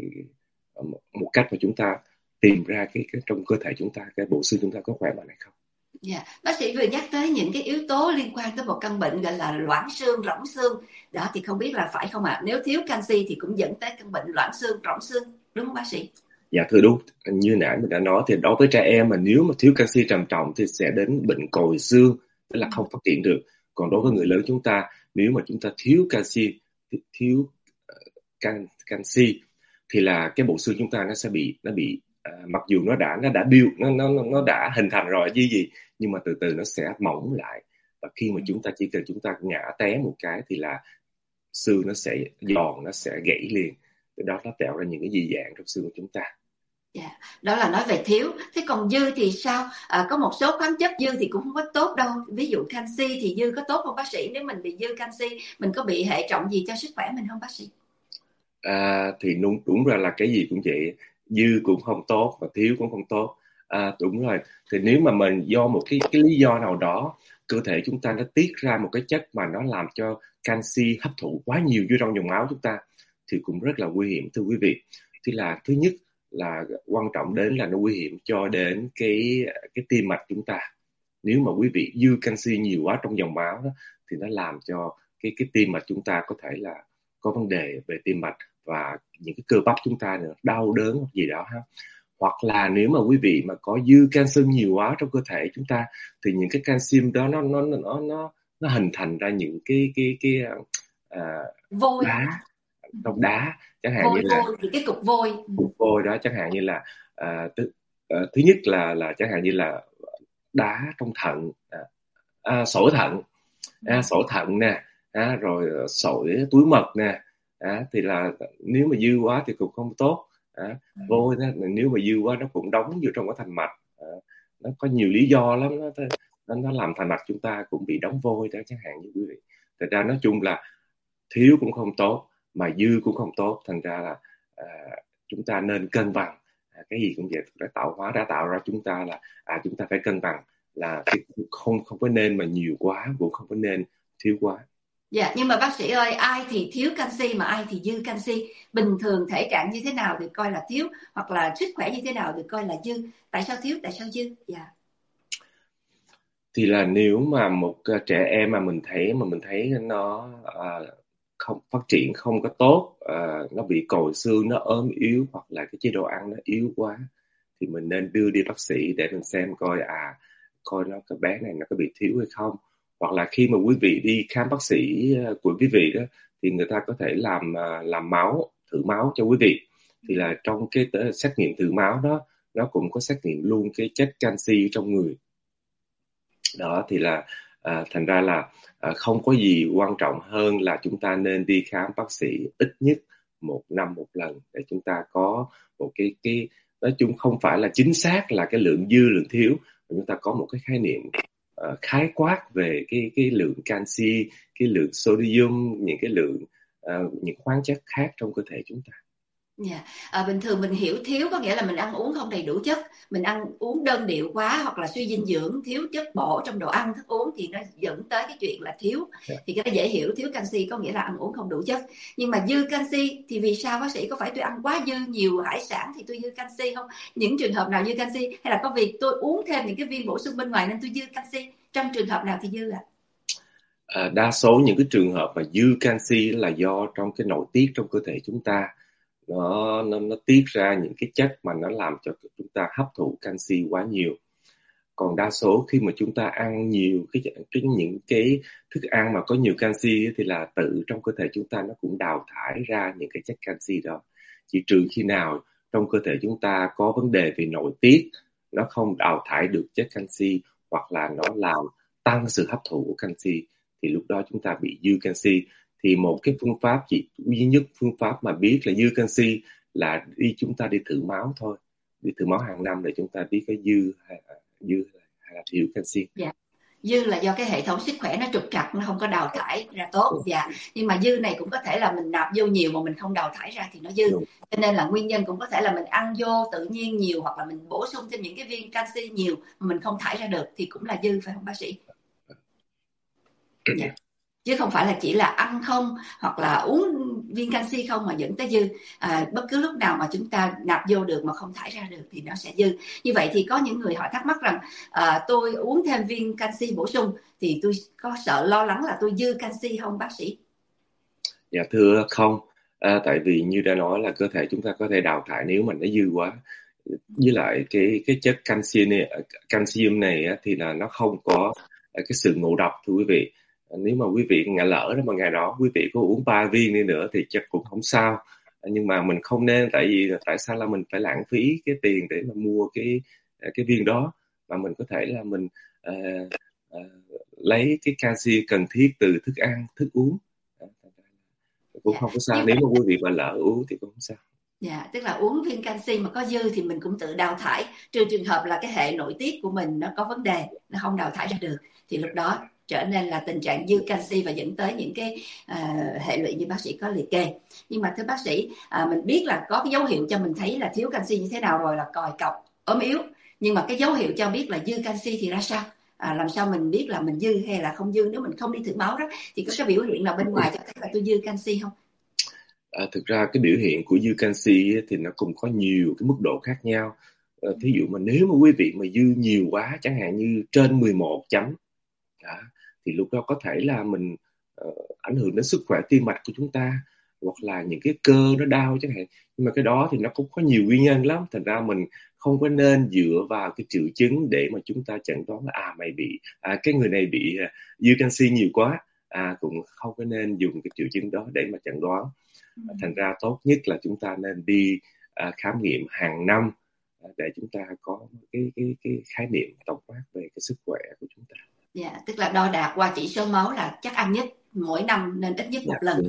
một cách mà chúng ta tìm ra cái, cái trong cơ thể chúng ta, cái bộ xương chúng ta có khỏe mạnh hay không.
Yeah. Bác sĩ vừa nhắc tới những cái yếu tố liên quan tới một căn bệnh gọi là loãng xương, rỗng xương. Đó thì không biết là phải không ạ? À? Nếu thiếu canxi thì cũng dẫn tới căn bệnh loãng xương, rỗng xương, đúng không bác sĩ?
Dạ thưa đúng, như nãy mình đã nói thì đối với trẻ em mà nếu mà thiếu canxi trầm trọng thì sẽ đến bệnh còi xương, tức là không phát triển được. Còn đối với người lớn chúng ta, nếu mà chúng ta thiếu canxi, thiếu uh, can, canxi thì là cái bộ xương chúng ta nó sẽ bị nó bị uh, mặc dù nó đã nó đã build, nó nó nó đã hình thành rồi gì gì, nhưng mà từ từ nó sẽ mỏng lại, và khi mà chúng ta chỉ cần chúng ta ngã té một cái thì là xương nó sẽ giòn, nó sẽ gãy liền. Từ đó nó tạo ra những cái dị dạng trong xương của chúng ta.
Yeah. Đó là nói về thiếu. Thế còn dư thì sao? À, có một số khoáng chất dư thì cũng không có tốt đâu. Ví dụ canxi thì dư có tốt không bác sĩ? Nếu mình bị dư canxi, mình có bị hệ trọng gì cho sức khỏe mình không bác sĩ?
À, thì đúng, đúng ra là cái gì cũng vậy, dư cũng không tốt và thiếu cũng không tốt. À, đúng rồi, thì nếu mà mình do một cái, cái lý do nào đó cơ thể chúng ta nó tiết ra một cái chất mà nó làm cho canxi hấp thụ quá nhiều vô trong dòng máu chúng ta, thì cũng rất là nguy hiểm, thưa quý vị. Thì là thứ nhất là quan trọng đến là nó nguy hiểm cho đến cái cái tim mạch chúng ta. Nếu mà quý vị dư canxi nhiều quá trong dòng máu đó, thì nó làm cho cái cái tim mạch chúng ta có thể là có vấn đề về tim mạch, và những cái cơ bắp chúng ta nữa, đau đớn hoặc gì đó ha. Hoặc là nếu mà quý vị mà có dư canxi nhiều quá trong cơ thể chúng ta, thì những cái canxi đó nó nó nó nó nó hình thành ra những cái cái cái à,
vôi
đá trong đá, chẳng hạn
vôi,
như là
vôi thì cái cục vôi
cục vôi đó, chẳng hạn như là à, thứ, à, thứ nhất là là chẳng hạn như là đá trong thận, à, à, sỏi thận, à, sỏi thận nè, à, rồi sỏi túi mật nè. À, thì là nếu mà dư quá thì cũng không tốt. À, vôi nó, nếu mà dư quá nó cũng đóng vô trong cái thành mạch. À, nó có nhiều lý do lắm, nó, nó nó làm thành mạch chúng ta cũng bị đóng vôi đó chẳng hạn như quý vị. Thật ra nói chung là thiếu cũng không tốt mà dư cũng không tốt, thành ra là à, chúng ta nên cân bằng. À, cái gì cũng vậy, đã tạo hóa đã tạo ra chúng ta là à chúng ta phải cân bằng, là không không có nên mà nhiều quá, cũng không có nên thiếu quá.
Dạ, nhưng mà bác sĩ ơi, ai thì thiếu canxi mà ai thì dư canxi? Bình thường thể trạng như thế nào thì coi là thiếu, hoặc là sức khỏe như thế nào thì coi là dư? Tại sao thiếu, tại sao dư? Dạ.
Thì là nếu mà một trẻ em mà mình thấy mà mình thấy nó à, không phát triển không có tốt, à, nó bị còi xương, nó ốm yếu, hoặc là cái chế độ ăn nó yếu quá, thì mình nên đưa đi bác sĩ để mình xem coi à coi nó cái bé này nó có bị thiếu hay không. Hoặc là khi mà quý vị đi khám bác sĩ của quý vị đó, thì người ta có thể làm làm máu, thử máu cho quý vị. Thì là trong cái xét nghiệm thử máu đó, nó cũng có xét nghiệm luôn cái chất canxi trong người đó. Thì là à, thành ra là à, không có gì quan trọng hơn là chúng ta nên đi khám bác sĩ ít nhất một năm một lần, để chúng ta có một cái cái nói chung không phải là chính xác là cái lượng dư lượng thiếu, mà chúng ta có một cái khái niệm uh, khái quát về cái cái lượng canxi, cái lượng sodium, những cái lượng uh, những khoáng chất khác trong cơ thể chúng ta.
Yeah. À, bình thường mình hiểu thiếu có nghĩa là mình ăn uống không đầy đủ chất, mình ăn uống đơn điệu quá, hoặc là suy dinh dưỡng, thiếu chất bổ trong đồ ăn thức uống, thì nó dẫn tới cái chuyện là thiếu. Yeah. Thì cái đó dễ hiểu, thiếu canxi có nghĩa là ăn uống không đủ chất. Nhưng mà dư canxi thì vì sao bác sĩ? Có phải tôi ăn quá dư nhiều hải sản thì tôi dư canxi không? Những trường hợp nào dư canxi, hay là có việc tôi uống thêm những cái viên bổ sung bên ngoài nên tôi dư canxi? Trong trường hợp nào thì dư ạ?
À? À, đa số những cái trường hợp mà dư canxi là do trong cái nội tiết trong cơ thể chúng ta, nó, nó nó tiết ra những cái chất mà nó làm cho chúng ta hấp thụ canxi quá nhiều. Còn đa số khi mà chúng ta ăn nhiều cái, cái những cái thức ăn mà có nhiều canxi thì là tự trong cơ thể chúng ta nó cũng đào thải ra những cái chất canxi đó. Chỉ trừ khi nào trong cơ thể chúng ta có vấn đề về nội tiết, nó không đào thải được chất canxi, hoặc là nó làm tăng sự hấp thụ của canxi, thì lúc đó chúng ta bị dư canxi. Thì một cái phương pháp chỉ duy nhất phương pháp mà biết là dư canxi là đi chúng ta đi thử máu thôi, đi thử máu hàng năm để chúng ta biết cái dư hay, dư hay là thiếu canxi.
Dạ. Dư là do cái hệ thống sức khỏe nó trục trặc, nó không có đào thải ra tốt. Dạ. Nhưng mà dư này cũng có thể là mình nạp vô nhiều mà mình không đào thải ra thì nó dư. Đúng. Cho nên là nguyên nhân cũng có thể là mình ăn vô tự nhiên nhiều, hoặc là mình bổ sung thêm những cái viên canxi nhiều mà mình không thải ra được, thì cũng là dư, phải không bác sĩ? Dạ. Chứ không phải là chỉ là ăn không hoặc là uống viên canxi không mà dẫn tới dư. À, bất cứ lúc nào mà chúng ta nạp vô được mà không thải ra được thì nó sẽ dư. Như vậy thì có những người họ thắc mắc rằng à, tôi uống thêm viên canxi bổ sung thì tôi có sợ lo lắng là tôi dư canxi không bác sĩ?
Dạ thưa không, à, tại vì như đã nói là cơ thể chúng ta có thể đào thải nếu mà nó dư quá. Với lại cái cái chất canxi này, calcium này thì là nó không có cái sự ngộ độc thưa quý vị. Nếu mà quý vị ngã lỡ đó mà ngày đó quý vị có uống ba viên đi nữa thì chắc cũng không sao, nhưng mà mình không nên. Tại vì tại sao là mình phải lãng phí cái tiền để mà mua cái cái viên đó, mà mình có thể là mình uh, uh, lấy cái canxi cần thiết từ thức ăn, thức uống, cũng không có sao. Như nếu mà quý vị mà lỡ uống thì cũng không sao.
Dạ, tức là uống viên canxi mà có dư thì mình cũng tự đào thải, trừ trường hợp là cái hệ nội tiết của mình nó có vấn đề, nó không đào thải ra được, thì lúc đó trở nên là tình trạng dư canxi và dẫn tới những cái uh, hệ lụy như bác sĩ có liệt kê. Nhưng mà thưa bác sĩ, uh, mình biết là có cái dấu hiệu cho mình thấy là thiếu canxi như thế nào rồi, là còi cọc, ốm yếu. Nhưng mà cái dấu hiệu cho biết là dư canxi thì ra sao? À, làm sao mình biết là mình dư hay là không dư? Nếu mình không đi thử máu đó thì có cái biểu hiện nào bên ngoài cho thấy là tôi dư canxi không?
À, thực ra cái biểu hiện của dư canxi thì nó cũng có nhiều cái mức độ khác nhau. À, thí dụ mà nếu mà quý vị mà dư nhiều quá, chẳng hạn như trên mười một chấm đó, thì lúc đó có thể là mình uh, ảnh hưởng đến sức khỏe tim mạch của chúng ta, hoặc là những cái cơ nó đau chẳng hạn. Nhưng mà cái đó thì nó cũng có nhiều nguyên nhân lắm, thành ra mình không có nên dựa vào cái triệu chứng để mà chúng ta chẩn đoán là à mày bị à, cái người này bị uh, dư canxi nhiều quá. À, cũng không có nên dùng cái triệu chứng đó để mà chẩn đoán. Thành ra tốt nhất là chúng ta nên đi uh, khám nghiệm hàng năm uh, để chúng ta có cái cái cái khái niệm tổng quát về cái sức khỏe của chúng ta.
Dạ, tức là đo đạc qua chỉ số máu là chắc ăn nhất, mỗi năm nên ít nhất một
Dạ,
lần.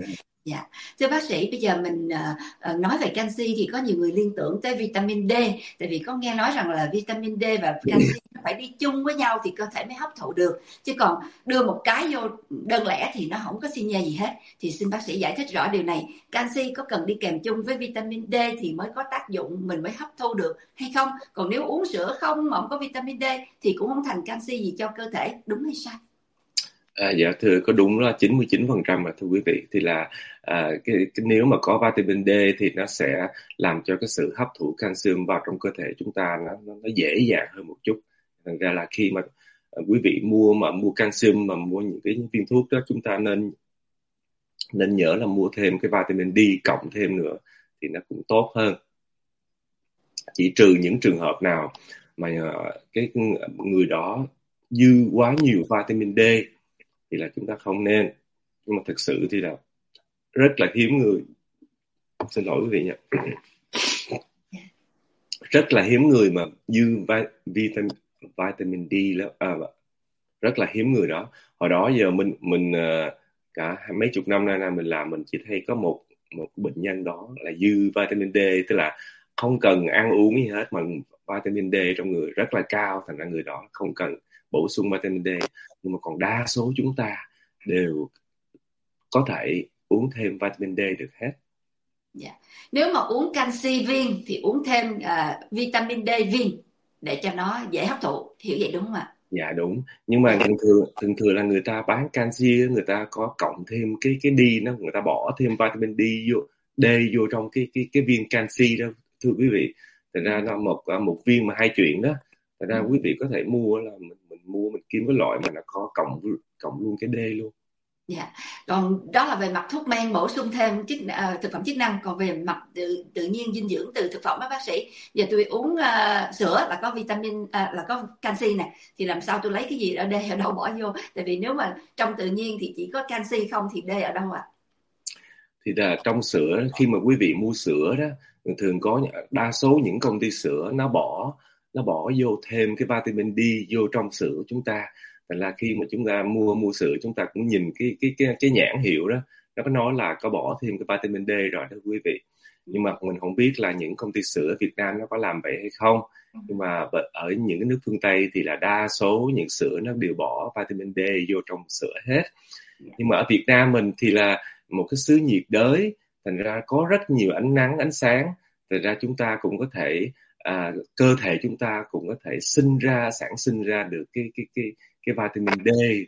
Dạ, thưa bác sĩ, bây giờ mình uh, nói về canxi thì có nhiều người liên tưởng tới vitamin D, tại vì có nghe nói rằng là vitamin D và canxi phải đi chung với nhau thì cơ thể mới hấp thụ được, chứ còn đưa một cái vô đơn lẻ thì nó không có xi nhê gì hết. Thì xin bác sĩ giải thích rõ điều này, canxi có cần đi kèm chung với vitamin D thì mới có tác dụng, mình mới hấp thu được hay không? Còn nếu uống sữa không mà không có vitamin D thì cũng không thành canxi gì cho cơ thể, đúng hay sai?
À, dạ thưa, có đúng là chín mươi chín phần trăm mà thưa quý vị, thì là à, cái, cái nếu mà có vitamin D thì nó sẽ làm cho cái sự hấp thụ canxi vào trong cơ thể chúng ta nó, nó, nó dễ dàng hơn một chút. Thành ra là khi mà à, quý vị mua mà mua canxi mà mua những cái viên thuốc đó, chúng ta nên nên nhớ là mua thêm cái vitamin D cộng thêm nữa thì nó cũng tốt hơn. Chỉ trừ những trường hợp nào mà uh, cái người đó dư quá nhiều vitamin D thì là chúng ta không nên. Nhưng mà thực sự thì là rất là hiếm người, xin lỗi quý vị nha, rất là hiếm người mà dư vitamin vitamin D đó, à, rất là hiếm người đó. Hồi đó giờ mình mình cả mấy chục năm nay mình làm, mình chỉ thấy có một một bệnh nhân đó là dư vitamin D, tức là không cần ăn uống gì hết mà vitamin D trong người rất là cao, thành ra người đó không cần bổ sung vitamin D. Nhưng mà còn đa số chúng ta đều có thể uống thêm vitamin D được hết.
Yeah. Nếu mà uống canxi viên thì uống thêm uh, vitamin D viên để cho nó dễ hấp thụ, hiểu vậy đúng không ạ?
Dạ đúng, nhưng mà thường thường thường thường là người ta bán canxi, người ta có cộng thêm cái cái D, nó người ta bỏ thêm vitamin D vô D vô trong cái cái cái viên canxi đó thưa quý vị. Thành ra nó một một viên mà hai chuyện đó. Thành ra quý vị có thể mua là mình mình mua mình kiếm cái loại mà nó có cộng cộng luôn cái D luôn.
Dạ. Yeah. Còn đó là về mặt thuốc men bổ sung thêm chức uh, thực phẩm chức năng, còn về mặt tự, tự nhiên dinh dưỡng từ thực phẩm đó bác sĩ. Giờ tôi uống uh, sữa là có vitamin uh, là có canxi nè, thì làm sao tôi lấy cái gì ở D ở đâu bỏ vô? Tại vì nếu mà trong tự nhiên thì chỉ có canxi không thì D ở đâu ạ? À?
Thì là trong sữa, khi mà quý vị mua sữa đó, thường thường có đa số những công ty sữa nó bỏ nó bỏ vô thêm cái vitamin D vô trong sữa chúng ta. Thành là khi mà chúng ta mua mua sữa, chúng ta cũng nhìn cái cái cái cái nhãn hiệu đó, nó có nói là có bỏ thêm cái vitamin D rồi đó quý vị. Nhưng mà mình không biết là những công ty sữa Việt Nam nó có làm vậy hay không. Nhưng mà ở những cái nước phương Tây thì là đa số những sữa nó đều bỏ vitamin D vô trong sữa hết. Nhưng mà ở Việt Nam mình thì là một cái xứ nhiệt đới, thành ra có rất nhiều ánh nắng, ánh sáng, thành ra chúng ta cũng có thể à, cơ thể chúng ta cũng có thể sinh ra sản sinh ra được cái cái cái cái vitamin D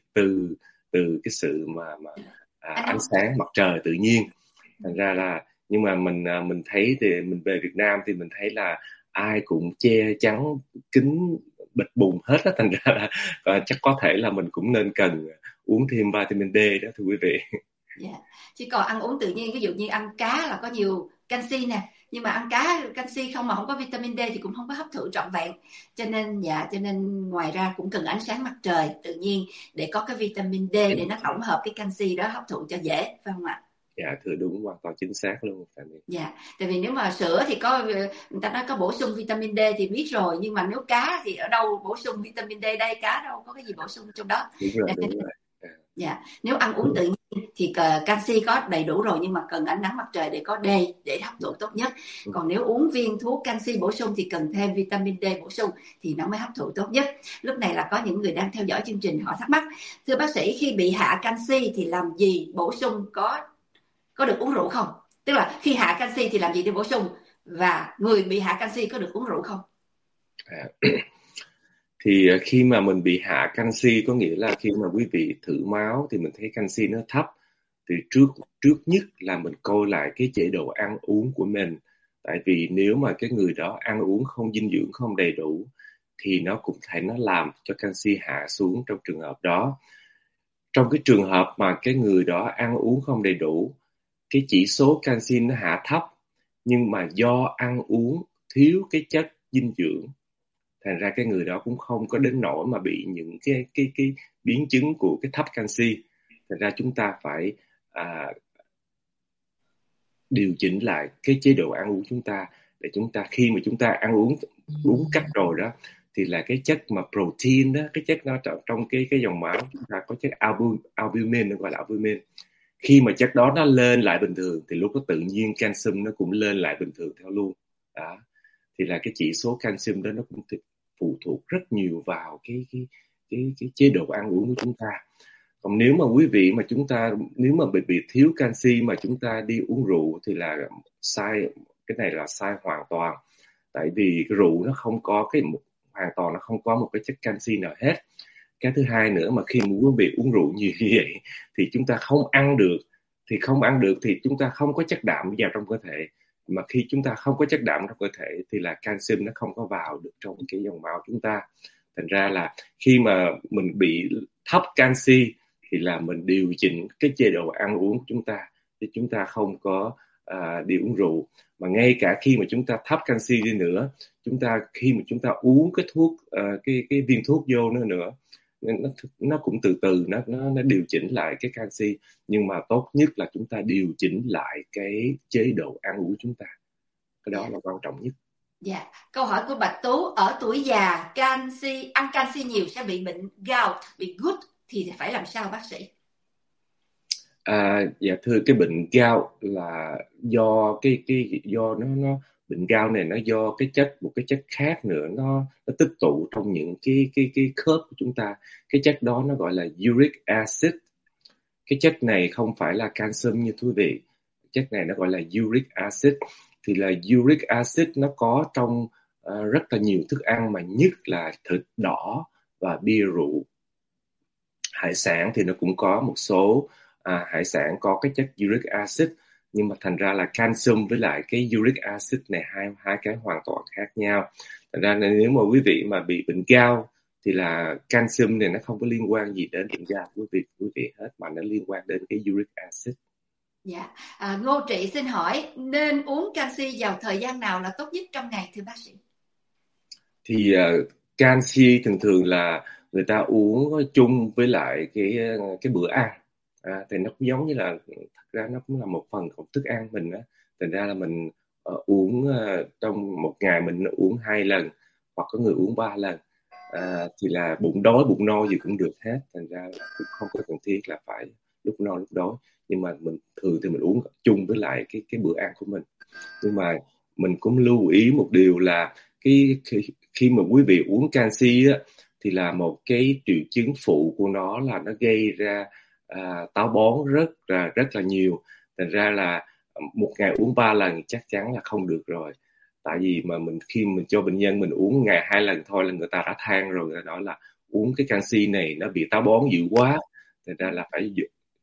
từ từ cái sự mà mà à, ánh sáng mặt trời tự nhiên. Thành ra là, nhưng mà mình mình thấy thì mình về Việt Nam thì mình thấy là ai cũng che chắn kín bịt bùng hết á, thành ra là à, chắc có thể là mình cũng nên cần uống thêm vitamin D đó thưa quý vị.
Yeah. Chứ còn ăn uống tự nhiên, ví dụ như ăn cá là có nhiều canxi nè, nhưng mà ăn cá canxi không mà không có vitamin D thì cũng không có hấp thụ trọn vẹn. Cho nên dạ cho nên ngoài ra cũng cần ánh sáng mặt trời tự nhiên để có cái vitamin D để nó tổng hợp cái canxi đó hấp thụ cho dễ, phải không ạ?
Dạ thưa đúng, hoàn toàn chính xác luôn.
Dạ, tại vì nếu mà sữa thì có, người ta nói có bổ sung vitamin D thì biết rồi, nhưng mà nếu cá thì ở đâu bổ sung vitamin D đây, cá đâu có cái gì bổ sung trong đó.
Đúng rồi, đúng rồi.
Dạ, nếu ăn uống tự nhiên thì canxi có đầy đủ rồi, nhưng mà cần ánh nắng mặt trời để có D để hấp thụ tốt nhất. Còn nếu uống viên thuốc canxi bổ sung thì cần thêm vitamin D bổ sung thì nó mới hấp thụ tốt nhất. Lúc này là có những người đang theo dõi chương trình họ thắc mắc, thưa bác sĩ, khi bị hạ canxi thì làm gì bổ sung, có có được uống rượu không? Tức là khi hạ canxi thì làm gì để bổ sung, và người bị hạ canxi có được uống rượu không?
À, thì khi mà mình bị hạ canxi có nghĩa là khi mà quý vị thử máu thì mình thấy canxi nó thấp, thì trước trước nhất là mình coi lại cái chế độ ăn uống của mình. Tại vì nếu mà cái người đó ăn uống không dinh dưỡng không đầy đủ thì nó cũng thể nó làm cho canxi hạ xuống trong trường hợp đó. Trong cái trường hợp mà cái người đó ăn uống không đầy đủ, cái chỉ số canxi nó hạ thấp, nhưng mà do ăn uống thiếu cái chất dinh dưỡng, thành ra cái người đó cũng không có đến nỗi mà bị những cái cái cái biến chứng của cái thấp canxi. Thành ra chúng ta phải à, điều chỉnh lại cái chế độ ăn uống chúng ta, để chúng ta khi mà chúng ta ăn uống đúng cách rồi đó, thì là cái chất mà protein đó, cái chất nó trong cái cái dòng máu chúng ta có chất albumin, nó gọi là albumin. khi mà chất đó nó lên lại bình thường thì lúc đó tự nhiên canxi nó cũng lên lại bình thường theo luôn. Đó. Thì là cái chỉ số canxi đó nó cũng phụ thuộc rất nhiều vào cái cái cái cái chế độ ăn uống của chúng ta. Còn nếu mà quý vị mà chúng ta nếu mà bị bị thiếu canxi mà chúng ta đi uống rượu thì là sai, cái này là sai hoàn toàn. Tại vì cái rượu nó không có cái hoàn toàn nó không có một cái chất canxi nào hết. Cái thứ hai nữa, mà khi mà quý vị uống rượu nhiều như vậy thì chúng ta không ăn được, thì không ăn được thì chúng ta không có chất đạm vào trong cơ thể. Mà khi chúng ta không có chất đạm trong cơ thể thì là canxi nó không có vào được trong cái dòng máu chúng ta. Thành ra là khi mà mình bị thấp canxi thì là mình điều chỉnh cái chế độ ăn uống của chúng ta, chứ chúng ta không có à, đi uống rượu. Mà ngay cả khi mà chúng ta thấp canxi đi nữa, chúng ta khi mà chúng ta uống cái thuốc uh, cái cái viên thuốc vô nữa nữa nó nó cũng từ từ nó nó nó điều chỉnh lại cái canxi. Nhưng mà tốt nhất là chúng ta điều chỉnh lại cái chế độ ăn uống chúng ta, cái đó là quan trọng nhất.
Dạ, yeah. Câu hỏi của Bạch Tú: ở tuổi già canxi ăn canxi nhiều sẽ bị bệnh gout, bị gút thì phải làm sao bác sĩ?
À, dạ thưa, cái bệnh gout là do cái cái do nó nó bệnh gout này nó do cái chất một cái chất khác nữa nó nó tích tụ trong những cái cái cái khớp của chúng ta. Cái chất đó nó gọi là uric acid. Cái chất này không phải là canxi như quý vị. Chất này nó gọi là uric acid. Thì là uric acid nó có trong uh, rất là nhiều thức ăn, mà nhất là thịt đỏ và bia rượu. Hải sản thì nó cũng có một số à, hải sản có cái chất uric acid, nhưng mà thành ra là calcium với lại cái uric acid này hai hai cái hoàn toàn khác nhau. Thành ra là nếu mà quý vị mà bị bệnh gout thì là calcium này nó không có liên quan gì đến bệnh gout quý vị quý vị hết, mà nó liên quan đến cái uric acid.
Dạ, à, Ngô Trị xin hỏi nên uống canxi vào thời gian nào là tốt nhất trong ngày thưa bác sĩ?
Thì uh, canxi thường thường là người ta uống chung với lại cái cái bữa ăn. À, thì nó cũng giống như là, thật ra nó cũng là một phần của thức ăn mình á. Thành ra là mình uh, uống uh, trong một ngày mình uống hai lần, hoặc có người uống ba lần. À, thì là bụng đói bụng no gì cũng được hết. Thành ra là cũng không có cần thiết là phải lúc no lúc đói. Nhưng mà mình thường thì mình uống chung với lại cái cái bữa ăn của mình. Nhưng mà mình cũng lưu ý một điều là cái khi, khi mà quý vị uống canxi á, thì là một cái triệu chứng phụ của nó là nó gây ra à, táo bón rất là rất là nhiều. Thành ra là một ngày uống ba lần chắc chắn là không được rồi. Tại vì mà mình khi mình cho bệnh nhân mình uống ngày hai lần thôi là người ta đã than rồi, người ta nói là uống cái canxi này nó bị táo bón dữ quá. Thành ra là phải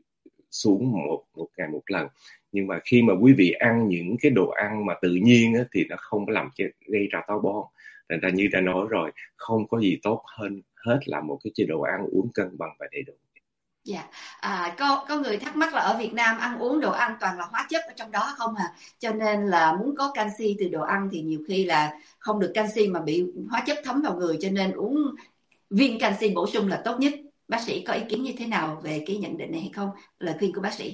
xuống một một ngày một lần. Nhưng mà khi mà quý vị ăn những cái đồ ăn mà tự nhiên á, thì nó không có làm cho gây ra táo bón. Thành ra như đã nói rồi, không có gì tốt hơn hết là một cái chế độ ăn uống cân bằng và đầy đủ.
Dạ, yeah. à, có có người thắc mắc là ở Việt Nam ăn uống đồ ăn toàn là hóa chất ở trong đó không à, cho nên là muốn có canxi từ đồ ăn thì nhiều khi là không được canxi mà bị hóa chất thấm vào người, cho nên uống viên canxi bổ sung là tốt nhất. Bác sĩ có ý kiến như thế nào về cái nhận định này hay không? Lời khuyên của bác sĩ.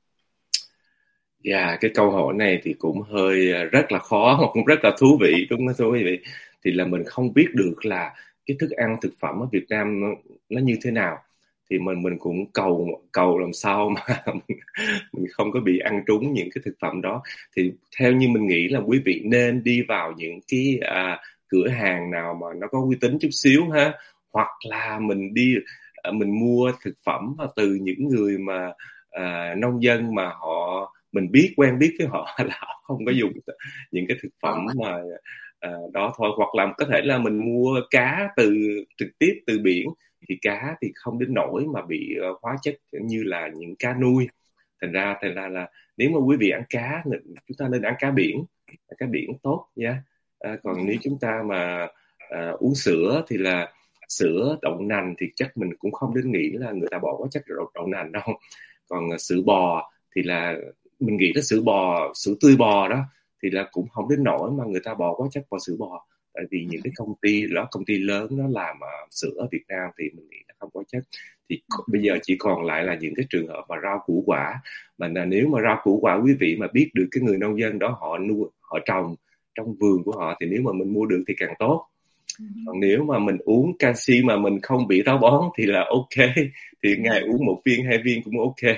Dạ, yeah, cái câu hỏi này thì cũng hơi rất là khó mà cũng rất là thú vị, đúng không thú vị? Thì là mình không biết được là cái thức ăn thực phẩm ở Việt Nam nó, nó như thế nào. Thì mình mình cũng cầu cầu làm sao mà mình, mình không có bị ăn trúng những cái thực phẩm đó. Thì theo như mình nghĩ là quý vị nên đi vào những cái à, cửa hàng nào mà nó có uy tín chút xíu ha, hoặc là mình đi à, mình mua thực phẩm từ những người mà à, nông dân mà họ mình biết quen biết với họ là họ không có dùng những cái thực phẩm mà à, đó thôi. Hoặc là có thể là mình mua cá từ trực tiếp từ biển, thì cá thì không đến nỗi mà bị uh, hóa chất như là những cá nuôi. Thành ra thành ra là nếu mà quý vị ăn cá, chúng ta nên ăn cá biển, cá biển tốt nha. Yeah. À, còn nếu chúng ta mà uh, uống sữa thì là sữa đậu nành thì chắc mình cũng không đến nghĩ là người ta bỏ hóa chất đậu, đậu nành đâu. Còn uh, sữa bò thì là mình nghĩ là sữa bò, sữa tươi bò đó thì là cũng không đến nỗi mà người ta bỏ hóa chất vào sữa bò. Tại vì những cái công ty đó, công ty lớn nó làm uh, sữa ở Việt Nam thì mình nghĩ là không có chất. Thì bây giờ chỉ còn lại là những cái trường hợp mà rau củ quả. Mà là nếu mà rau củ quả quý vị mà biết được cái người nông dân đó họ nuôi, họ trồng trong vườn của họ, thì nếu mà mình mua được thì càng tốt. Còn nếu mà mình uống canxi mà mình không bị táo bón thì là ok, thì ngày uống một viên hai viên cũng ok.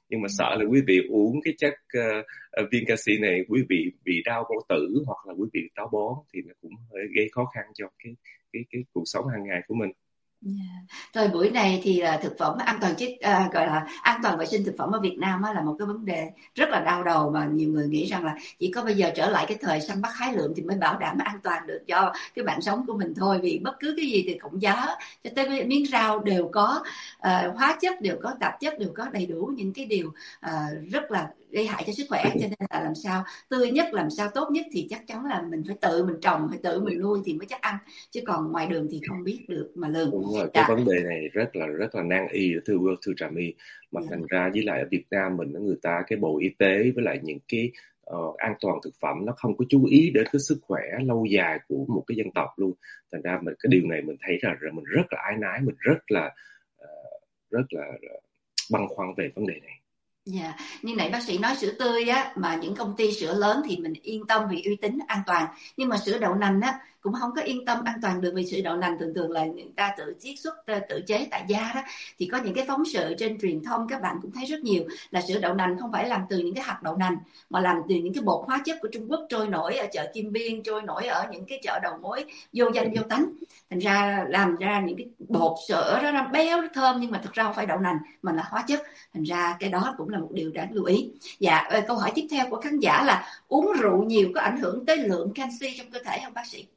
Nhưng mà sợ là quý vị uống cái chất uh, uh, viên canxi này, quý vị bị đau bao tử hoặc là quý vị táo bón thì nó cũng hơi gây khó khăn cho cái cái cái cuộc sống hàng ngày của mình.
Yeah. Rồi buổi này thì uh, thực phẩm an toàn chất uh, gọi là an toàn vệ sinh thực phẩm ở Việt Nam là một cái vấn đề rất là đau đầu, mà nhiều người nghĩ rằng là chỉ có bây giờ trở lại cái thời săn bắt hái lượm thì mới bảo đảm an toàn được cho cái mạng sống của mình thôi. Vì bất cứ cái gì thì cũng giá, cho tới miếng rau đều có uh, hóa chất, đều có tạp chất, đều có đầy đủ những cái điều uh, rất là gây hại cho sức khỏe. Cho nên là làm sao tươi nhất, làm sao tốt nhất thì chắc chắn là mình phải tự mình trồng, phải tự mình nuôi thì mới chắc ăn, chứ còn ngoài đường thì không biết được mà lường.
Đúng rồi, cái dạ. vấn đề này rất là rất là nan y thưa thưa Trà My, mà dạ. thành ra với lại ở Việt Nam mình, người ta cái Bộ Y tế với lại những cái uh, an toàn thực phẩm nó không có chú ý đến cái sức khỏe lâu dài của một cái dân tộc luôn. Thành ra mình cái điều này mình thấy là mình rất là áy náy, mình rất là uh, rất là băn khoăn về vấn đề này.
Dạ, yeah. Như nãy bác sĩ nói sữa tươi á, mà những công ty sữa lớn thì mình yên tâm vì uy tín an toàn, nhưng mà sữa đậu nành á cũng không có yên tâm an toàn được, vì sữa đậu nành thường thường là người ta tự chiết xuất, tự chế tại gia đó. Thì có những cái phóng sự trên truyền thông các bạn cũng thấy rất nhiều là sữa đậu nành không phải làm từ những cái hạt đậu nành, mà làm từ những cái bột hóa chất của Trung Quốc trôi nổi ở chợ Kim Biên, trôi nổi ở những cái chợ đầu mối vô danh vô tánh. Thành ra làm ra những cái bột sữa đó nó béo, nó thơm, nhưng mà thực ra không phải đậu nành mà là hóa chất. Thành ra cái đó cũng là một điều đáng lưu ý. Dạ, câu hỏi tiếp theo của khán giả là uống rượu nhiều có ảnh hưởng tới lượng canxi trong cơ thể không bác sĩ?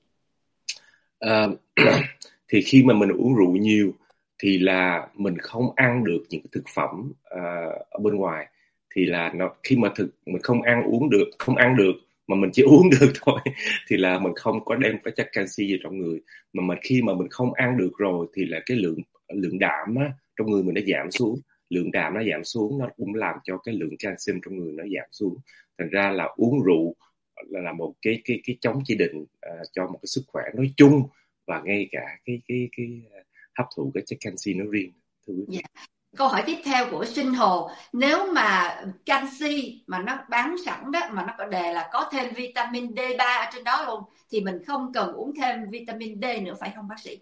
À, thì khi mà mình uống rượu nhiều thì là mình không ăn được những cái thực phẩm uh, ở bên ngoài, thì là nó khi mà thực mình không ăn uống được không ăn được mà mình chỉ uống được thôi thì là mình không có đem cái chất canxi vào trong người. Mà mà khi mà mình không ăn được rồi thì là cái lượng lượng đạm á, trong người mình nó giảm xuống, lượng đạm nó giảm xuống, nó cũng làm cho cái lượng canxi trong người nó giảm xuống. Thành ra là uống rượu là, là một cái cái cái chống chỉ định uh, cho một cái sức khỏe nói chung, và ngay cả cái cái cái hấp thụ cái chất canxi nói riêng. Thưa quý vị.
Yeah. Câu hỏi tiếp theo của Sinh Hồ, nếu mà canxi mà nó bán sẵn đó, mà nó có đề là có thêm vitamin D ba ở trên đó luôn, thì mình không cần uống thêm vitamin D nữa phải không bác sĩ?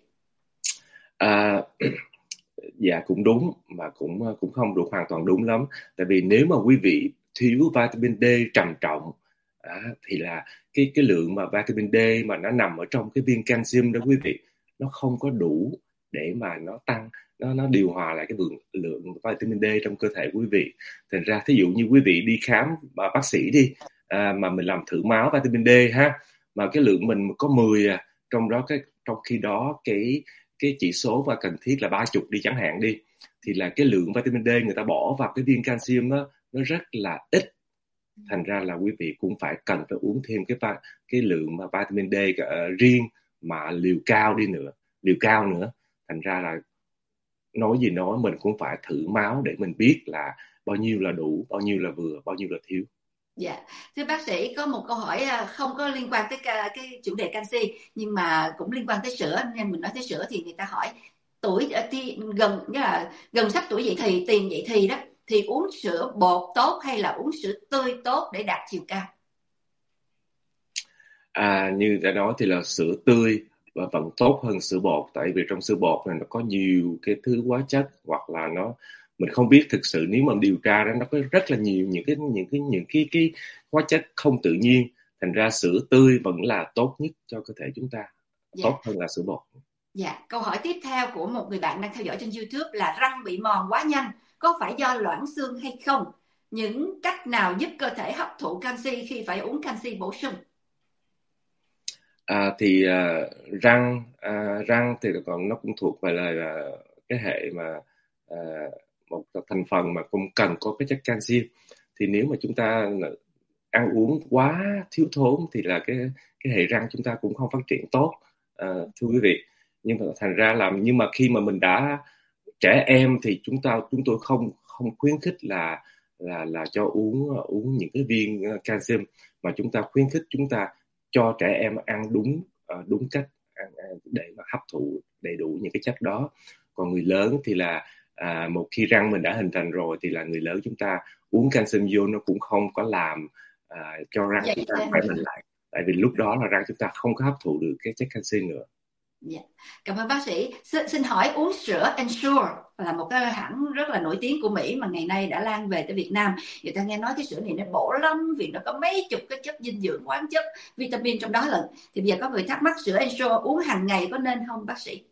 À, dạ cũng đúng, mà cũng cũng không được hoàn toàn đúng lắm. Tại vì nếu mà quý vị thiếu vitamin D trầm trọng à, thì là cái cái lượng mà vitamin D mà nó nằm ở trong cái viên canxi đó quý vị, nó không có đủ để mà nó tăng, nó nó điều hòa lại cái lượng lượng vitamin D trong cơ thể quý vị. Thành ra thí dụ như quý vị đi khám mà bác sĩ đi à, mà mình làm thử máu vitamin D ha, mà cái lượng mình có mười à, trong đó cái trong khi đó cái cái chỉ số và cần thiết là ba mươi đi chẳng hạn đi, thì là cái lượng vitamin D người ta bỏ vào cái viên calcium đó nó rất là ít. Thành ra là quý vị cũng phải cần phải uống thêm cái cái lượng mà vitamin D uh, riêng mà liều cao đi nữa, liều cao nữa. Thành ra là nói gì nói mình cũng phải thử máu để mình biết là bao nhiêu là đủ, bao nhiêu là vừa, bao nhiêu là thiếu.
Dạ, thưa bác sĩ, có một câu hỏi không có liên quan tới cái chủ đề canxi nhưng mà cũng liên quan tới sữa, nên mình nói tới sữa thì người ta hỏi tuổi thì gần như là gần sắp tuổi dậy thì, tiền dậy thì đó, thì uống sữa bột tốt hay là uống sữa tươi tốt để đạt chiều cao?
À, như đã nói thì là sữa tươi và vẫn tốt hơn sữa bột, tại vì trong sữa bột này nó có nhiều cái thứ hóa chất, hoặc là nó mình không biết thực sự, nếu mà điều tra ra nó có rất là nhiều những cái những cái những cái cái hóa chất không tự nhiên. Thành ra sữa tươi vẫn là tốt nhất cho cơ thể chúng ta, dạ. Tốt hơn là sữa bột.
Dạ, câu hỏi tiếp theo của một người bạn đang theo dõi trên YouTube là răng bị mòn quá nhanh, có phải do loãng xương hay không? Những cách nào giúp cơ thể hấp thụ canxi khi phải uống canxi bổ sung?
À, thì uh, răng uh, răng thì còn nó cũng thuộc về là uh, cái hệ mà uh, một thành phần mà cũng cần có cái chất canxi. Thì nếu mà chúng ta ăn uống quá thiếu thốn thì là cái cái hệ răng chúng ta cũng không phát triển tốt, uh, thưa quý vị. Nhưng mà thành ra là nhưng mà khi mà mình đã trẻ em thì chúng ta chúng tôi không không khuyến khích là là là cho uống uống những cái viên calcium, mà chúng ta khuyến khích chúng ta cho trẻ em ăn đúng uh, đúng cách, ăn, để mà hấp thụ đầy đủ những cái chất đó. Còn người lớn thì là à, một khi răng mình đã hình thành rồi thì là người lớn chúng ta uống calcium vô nó cũng không có làm à, cho răng
Vậy
chúng ta khỏe mạnh lại, tại vì lúc đó là răng chúng ta không có hấp thụ được cái chất canxi nữa.
Yeah. Cảm ơn bác sĩ. Xin, xin hỏi uống sữa Ensure là một cái hãng rất là nổi tiếng của Mỹ mà ngày nay đã lan về tới Việt Nam. Người ta nghe nói cái sữa này nó bổ lắm vì nó có mấy chục cái chất dinh dưỡng, khoáng chất, vitamin trong đó lận. Thì bây giờ có người thắc mắc sữa Ensure uống hàng ngày có nên không bác sĩ?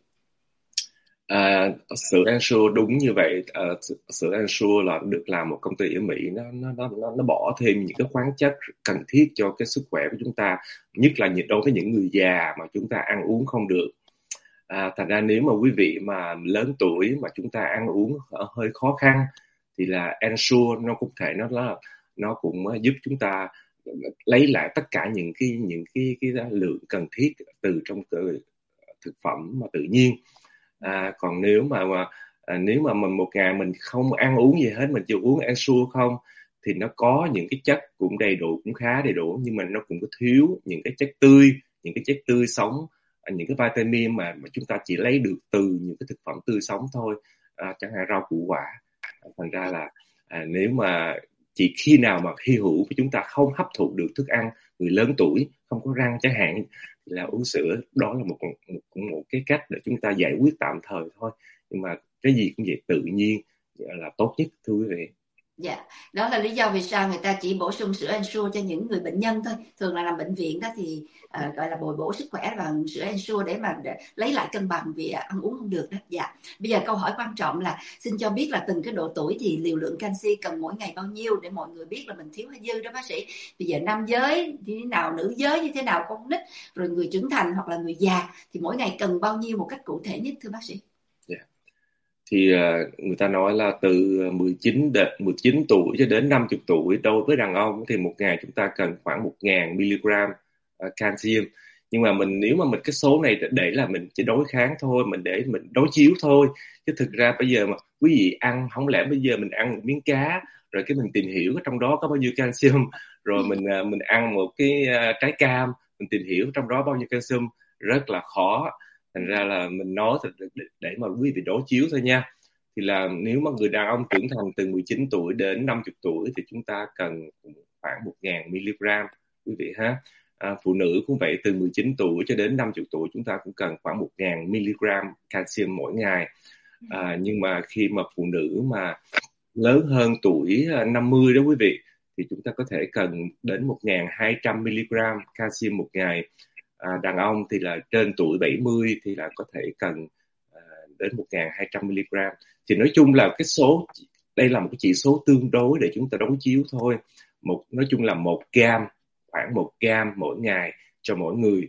À, sữa Ensure đúng như vậy. À, sữa Ensure là được làm một công ty ở Mỹ, nó nó nó nó bỏ thêm những cái khoáng chất cần thiết cho cái sức khỏe của chúng ta, nhất là đối với những người già mà chúng ta ăn uống không được. À, thành ra nếu mà quý vị mà lớn tuổi mà chúng ta ăn uống hơi khó khăn thì là Ensure nó cũng thể nó là nó cũng giúp chúng ta lấy lại tất cả những cái những cái cái lượng cần thiết từ trong thực phẩm mà tự nhiên. À, còn nếu mà, mà à, nếu mà mình một ngày mình không ăn uống gì hết, mình chỉ uống Ensure không thì nó có những cái chất cũng đầy đủ, cũng khá đầy đủ, nhưng mà nó cũng có thiếu những cái chất tươi, những cái chất tươi sống, những cái vitamin mà, mà chúng ta chỉ lấy được từ những cái thực phẩm tươi sống thôi, à, chẳng hạn rau củ quả. Thành ra là à, nếu mà chỉ khi nào mà hy hữu của chúng ta không hấp thụ được thức ăn, người lớn tuổi không có răng chẳng hạn, là uống sữa. Đó là một, một, một cái cách để chúng ta giải quyết tạm thời thôi, nhưng mà cái gì cũng vậy, tự nhiên là tốt nhất, thưa quý vị.
Dạ, yeah. Đó là lý do vì sao người ta chỉ bổ sung sữa Ensure cho những người bệnh nhân thôi. Thường là làm bệnh viện đó thì uh, gọi là bồi bổ sức khỏe bằng sữa Ensure để mà để lấy lại cân bằng vì ăn uống không được đó. Dạ. Yeah. Bây giờ câu hỏi quan trọng là xin cho biết là từng cái độ tuổi thì liều lượng canxi cần mỗi ngày bao nhiêu để mọi người biết là mình thiếu hay dư đó bác sĩ. Bây giờ nam giới như thế nào, nữ giới như thế nào, con nít, rồi người trưởng thành hoặc là người già thì mỗi ngày cần bao nhiêu một cách cụ thể nhất thưa bác sĩ?
Yeah. Thì uh, người ta nói là từ mười chín đến mười chín tuổi cho đến năm mươi tuổi, đối với đàn ông thì một ngày chúng ta cần khoảng một nghìn mi-li-gam uh, canxi. Nhưng mà mình nếu mà mình cái số này để là mình chỉ đối kháng thôi, mình để mình đối chiếu thôi, chứ thực ra bây giờ mà quý vị ăn, không lẽ bây giờ mình ăn một miếng cá rồi cái mình tìm hiểu trong đó có bao nhiêu calcium, rồi mình uh, mình ăn một cái uh, trái cam, mình tìm hiểu trong đó bao nhiêu calcium, rất là khó. Thành ra là mình nói để mà quý vị đối chiếu thôi nha. Thì là nếu mà người đàn ông trưởng thành từ mười chín tuổi đến năm mươi tuổi thì chúng ta cần khoảng một nghìn mi-li-gam quý vị ha. À, phụ nữ cũng vậy, từ mười chín tuổi cho đến năm mươi tuổi chúng ta cũng cần khoảng một nghìn mi-li-gam calcium mỗi ngày. À, nhưng mà khi mà phụ nữ mà lớn hơn tuổi năm mươi đó quý vị, thì chúng ta có thể cần đến một nghìn hai trăm mi-li-gam calcium một ngày. À, đàn ông thì là trên tuổi bảy mươi thì là có thể cần à, đến một nghìn hai trăm mi-li-gam. Thì nói chung là cái số, đây là một cái chỉ số tương đối để chúng ta đối chiếu thôi. Một, nói chung là một gam, khoảng một gam mỗi ngày cho mỗi người.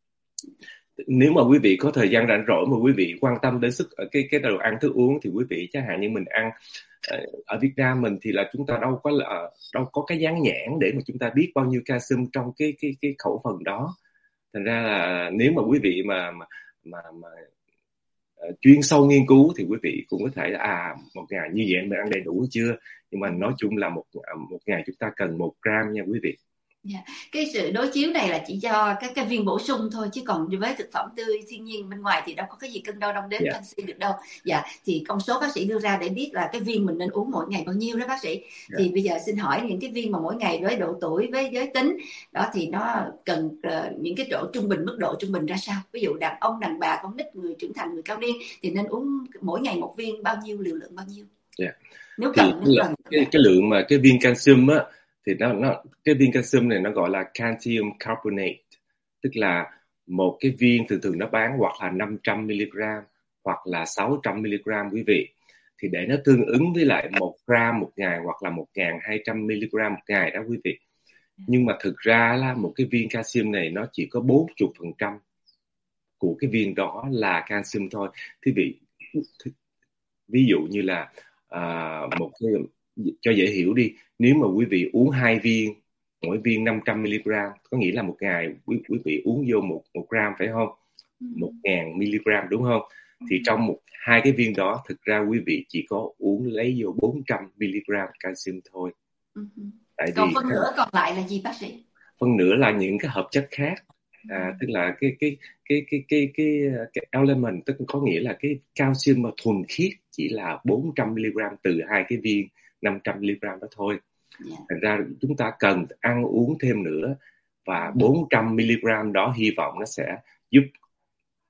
Nếu mà quý vị có thời gian rảnh rỗi mà quý vị quan tâm đến sức cái cái đồ ăn thức uống thì quý vị chẳng hạn như mình ăn ở Việt Nam mình thì là chúng ta đâu có là đâu có cái dán nhãn để mà chúng ta biết bao nhiêu calcium trong cái cái cái khẩu phần đó. Thành ra là nếu mà quý vị mà mà mà, mà uh, chuyên sâu nghiên cứu thì quý vị cũng có thể à một ngày như vậy mình ăn đầy đủ chưa, nhưng mà nói chung là một một ngày chúng ta cần một gram nha quý vị.
Yeah. Cái sự đối chiếu này là chỉ cho các cái viên bổ sung thôi, chứ còn với thực phẩm tươi thiên nhiên bên ngoài thì đâu có cái gì cân đo đong đếm yeah. canxi được đâu. Dạ, thì con số bác sĩ đưa ra để biết là cái viên mình nên uống mỗi ngày bao nhiêu đó bác sĩ. Yeah. Thì bây giờ xin hỏi những cái viên mà mỗi ngày với độ tuổi, với giới tính đó thì nó cần uh, những cái độ trung bình, mức độ trung bình ra sao? Ví dụ đàn ông, đàn bà, con nít, người trưởng thành, người cao niên thì nên uống mỗi ngày một viên bao nhiêu, liều lượng bao nhiêu?
Yeah.
Nếu
thì
cần, nếu
cái,
cần.
Cái, cái lượng mà cái viên calcium á thì nó nó cái viên calcium này nó gọi là calcium carbonate, tức là một cái viên thường thường nó bán hoặc là năm trăm mi-li-gam hoặc là sáu trăm mi-li-gam quý vị, thì để nó tương ứng với lại một gram một ngày hoặc là một nghìn hai trăm mi-li-gam một ngày đó quý vị. Nhưng mà thực ra là một cái viên calcium này nó chỉ có bốn mươi phần trăm của cái viên đó là calcium thôi. Thì vị ví dụ như là à, một cái, cho dễ hiểu đi, nếu mà quý vị uống hai viên, mỗi viên năm trăm mi-li-gam, có nghĩa là một ngày quý, quý vị uống vô một, một gram phải không? một nghìn mi-li-gam đúng không? Thì trong một hai cái viên đó thực ra quý vị chỉ có uống lấy vô bốn trăm mi-li-gam calcium thôi. Tại
còn
vì
phân nửa còn lại là gì bác sĩ?
Phân nửa là những cái hợp chất khác. À, tức là cái cái cái cái cái cái cái element, tức có nghĩa là cái calcium mà thuần khiết chỉ là bốn trăm mi-li-gam từ hai cái viên năm trăm mi-li-gam đó thôi. Yeah. Thành ra chúng ta cần ăn uống thêm nữa, và bốn trăm mi-li-gam đó hy vọng nó sẽ giúp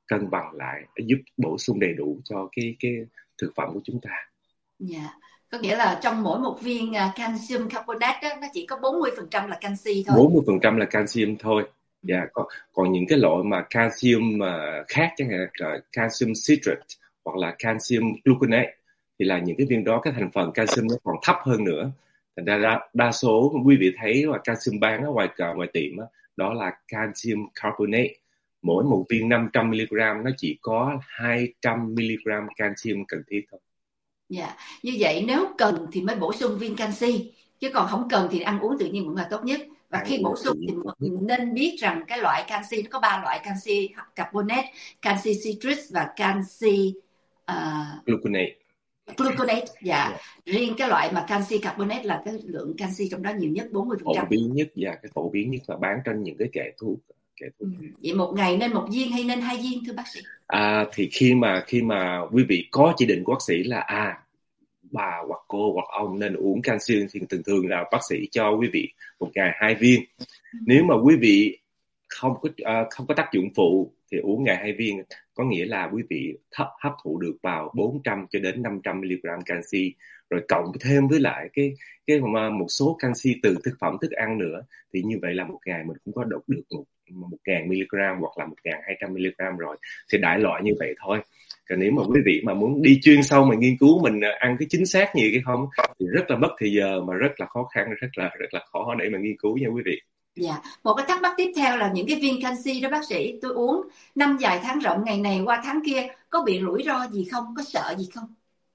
cân bằng lại, giúp bổ sung đầy đủ cho cái cái thực phẩm của chúng ta.
Dạ, yeah. Có nghĩa là trong mỗi một viên uh, calcium carbonate đó, nó chỉ có bốn mươi phần trăm là canxi thôi.
bốn mươi phần trăm là calcium thôi. Dạ, yeah. còn, còn những cái loại mà calcium uh, khác, chẳng hạn là calcium citrate hoặc là calcium gluconate, thì là những cái viên đó cái thành phần calcium nó còn thấp hơn nữa. Thành ra đa, đa số quý vị thấy là calcium bán ở ngoài ngoài tiệm đó, đó là calcium carbonate. Mỗi một viên năm trăm mi-li-gam nó chỉ có hai trăm mi-li-gam calcium cần thiết thôi.
Dạ, yeah. Như vậy nếu cần thì mới bổ sung viên canxi, chứ còn không cần thì ăn uống tự nhiên cũng là tốt nhất. Và ăn khi bổ sung thì mình nên biết rằng cái loại canxi nó có ba loại: canxi carbonate, canxi citrate và canxi uh,
gluconate.
Gluconate, dạ. Yeah. Riêng cái loại mà canxi carbonate là cái lượng canxi trong đó nhiều nhất, bốn mươi phần trăm.
Phổ biến nhất và cái phổ biến nhất là bán trên những cái kệ thuốc. Kệ thuốc.
Ừ. Vậy một ngày nên một viên hay nên hai viên thưa bác sĩ?
À, thì khi mà khi mà quý vị có chỉ định của bác sĩ là à bà hoặc cô hoặc ông nên uống canxi, thì thường thường là bác sĩ cho quý vị một ngày hai viên. Ừ. Nếu mà quý vị không có uh, không có tác dụng phụ thì uống ngày hai viên, có nghĩa là quý vị hấp hấp thụ được vào bốn trăm cho đến năm trăm mi-li-gam canxi, rồi cộng thêm với lại cái cái mà một số canxi từ thực phẩm thức ăn nữa, thì như vậy là một ngày mình cũng có đột được một một ngàn mi-li-gam hoặc là một ngàn hai trăm mi-li-gam rồi. Thì đại loại như vậy thôi. Còn nếu mà quý vị mà muốn đi chuyên sâu mà nghiên cứu mình ăn cái chính xác như cái không thì rất là mất thời giờ, mà rất là khó khăn, rất là rất là khó để mà nghiên cứu nha quý vị.
Dạ, yeah. Một cái thắc mắc tiếp theo là những cái viên canxi đó bác sĩ, tôi uống năm dài tháng rộng, ngày này qua tháng kia, có bị rủi ro gì không, có sợ gì không?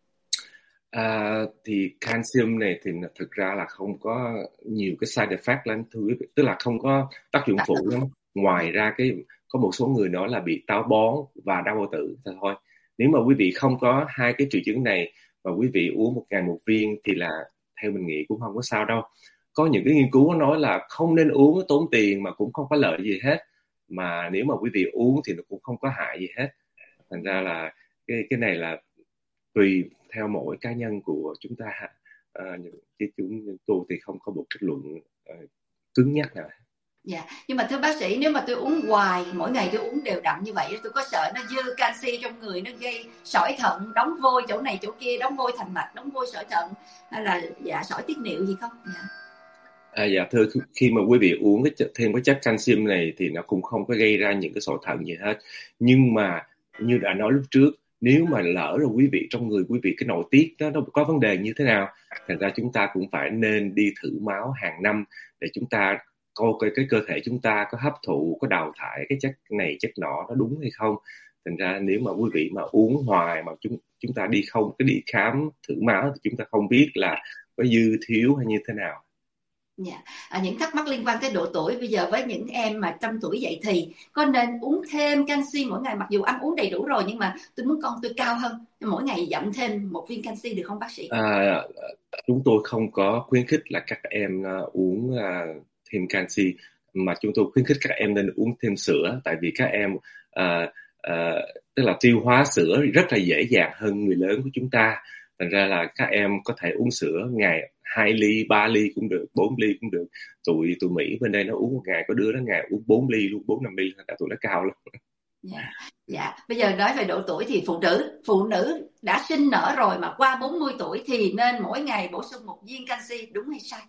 À, thì calcium này thì thực ra là không có nhiều cái side effect lắm thưa quý vị, tức là không có tác dụng phụ lắm. Ngoài ra cái có một số người nói là bị táo bón và đau bao tử thôi. Nếu mà quý vị không có hai cái triệu chứng này và quý vị uống một ngày một viên thì là theo mình nghĩ cũng không có sao đâu. Có những cái nghiên cứu nói là không nên uống, tốn tiền mà cũng không có lợi gì hết, mà nếu mà quý vị uống thì nó cũng không có hại gì hết. Thành ra là cái cái này là tùy theo mỗi cá nhân của chúng ta. À, những cái chúng tôi thì không có một kết luận uh, cứng nhắc nào.
Dạ, nhưng mà thưa bác sĩ, nếu mà tôi uống hoài, mỗi ngày tôi uống đều đặn như vậy, tôi có sợ nó dư canxi trong người, nó gây sỏi thận, đóng vôi chỗ này chỗ kia, đóng vôi thành mạch, đóng vôi sỏi thận, hay là dạ sỏi tiết niệu gì không? Dạ.
À, dạ thưa, khi mà quý vị uống cái thêm cái chất calcium này thì nó cũng không có gây ra những cái sỏi thận gì hết. Nhưng mà như đã nói lúc trước, nếu mà lỡ rồi quý vị trong người quý vị cái nội tiết đó nó có vấn đề như thế nào, thành ra chúng ta cũng phải nên đi thử máu hàng năm để chúng ta coi cái, cái cơ thể chúng ta có hấp thụ, có đào thải cái chất này chất nọ nó đúng hay không. Thành ra nếu mà quý vị mà uống hoài mà chúng chúng ta đi không cái đi khám thử máu thì chúng ta không biết là có dư thiếu hay như thế nào.
Yeah. À, những thắc mắc liên quan tới độ tuổi bây giờ, với những em mà trong tuổi dậy thì có nên uống thêm canxi mỗi ngày, mặc dù ăn uống đầy đủ rồi nhưng mà tôi muốn con tôi cao hơn, mỗi ngày dặm thêm một viên canxi được không bác sĩ?
À, chúng tôi không có khuyến khích là các em uh, uống uh, thêm canxi, mà chúng tôi khuyến khích các em nên uống thêm sữa, tại vì các em uh, uh, tức là tiêu hóa sữa rất là dễ dàng hơn người lớn của chúng ta. Thành ra là các em có thể uống sữa ngày hai ly, ba ly cũng được, bốn ly cũng được. Tụi tụi Mỹ bên đây nó uống một ngày, có đứa nó ngày uống bốn ly luôn, bốn năm ly, tại tụi nó cao lắm.
Dạ, dạ. Bây giờ nói về độ tuổi thì phụ nữ, phụ nữ đã sinh nở rồi mà qua bốn mươi tuổi thì nên mỗi ngày bổ sung một viên canxi, đúng hay sai?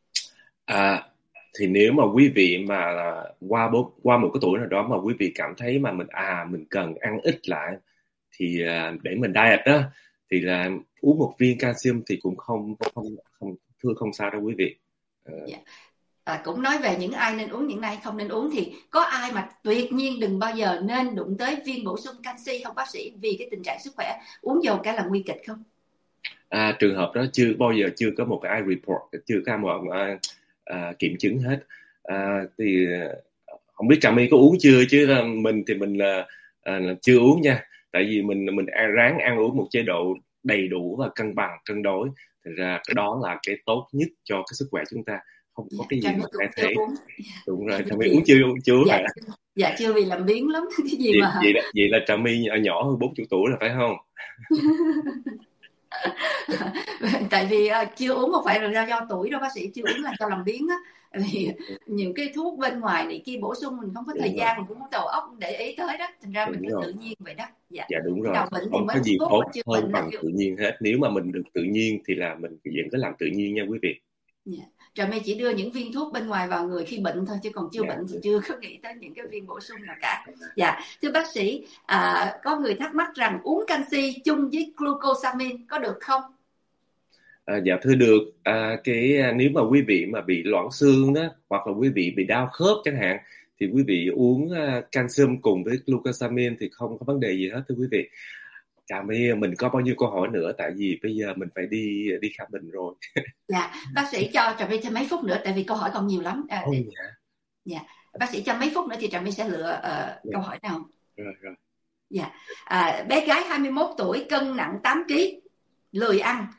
À, thì nếu mà quý vị mà qua bốn, qua một cái tuổi nào đó mà quý vị cảm thấy mà mình à mình cần ăn ít lại thì uh, để mình diet đó, thì là uống một viên calcium thì cũng không không không thưa không sao đâu quý vị. Uh,
yeah. À, cũng nói về những ai nên uống, những ai không nên uống, thì có ai mà tuyệt nhiên đừng bao giờ nên đụng tới viên bổ sung canxi không bác sĩ, vì cái tình trạng sức khỏe uống dầu cái là nguy kịch không?
À, trường hợp đó chưa bao giờ chưa có một cái ai report, chưa có một uh, uh, kiểm chứng hết. Uh, thì uh, không biết Trà My có uống chưa, chứ uh, mình thì mình uh, uh, chưa uống nha, tại vì mình mình ăn ráng ăn uống một chế độ đầy đủ và cân bằng cân đối, thành ra cái đó là cái tốt nhất cho cái sức khỏe chúng ta, không có
dạ,
cái gì mà thay thế. Đúng rồi, Trà My
dạ,
uống chưa uống chưa
dạ,
hả?
Dạ chưa, vì làm biếng lắm cái gì
vậy,
mà
vậy là vậy là Trà My nhỏ, nhỏ hơn bốn mươi tuổi rồi phải không?
Tại vì uh, chưa uống không phải là do, do tuổi đâu bác sĩ, chưa uống là do làm biếng á. Vì những cái thuốc bên ngoài này kia bổ sung mình không có đúng thời rồi. gian, mình cũng không đầu óc để ý tới đó, thành ra đúng mình cứ rồi. tự nhiên vậy đó. Dạ,
dạ đúng rồi.
Bệnh
không có gì tốt hơn bằng tự nhiên hết. Nếu mà mình được tự nhiên thì là mình vẫn cứ làm tự nhiên nha quý vị.
Dạ. Trà My chỉ đưa những viên thuốc bên ngoài vào người khi bệnh thôi, chứ còn chưa dạ. bệnh thì chưa có nghĩ tới những cái viên bổ sung nào cả. Dạ, thưa bác sĩ, à, có người thắc mắc rằng uống canxi chung với glucosamine có được không?
À, dạ thưa được. À, cái nếu mà quý vị mà bị loãng xương đó, hoặc là quý vị bị đau khớp chẳng hạn, thì quý vị uống uh, calcium cùng với glucosamine thì không có vấn đề gì hết thưa quý vị. Trà My, mình có bao nhiêu câu hỏi nữa, tại vì bây giờ mình phải đi đi khám bệnh rồi.
Dạ, bác sĩ cho Trà My thêm mấy phút nữa, tại vì câu hỏi còn nhiều lắm. À,
oh,
thì... dạ. dạ, bác sĩ cho mấy phút nữa thì Trà My sẽ lựa uh, dạ. câu hỏi nào.
Rồi rồi.
Dạ, à, bé gái hai mươi mốt tuổi, cân nặng tám ki lô gam, lười ăn.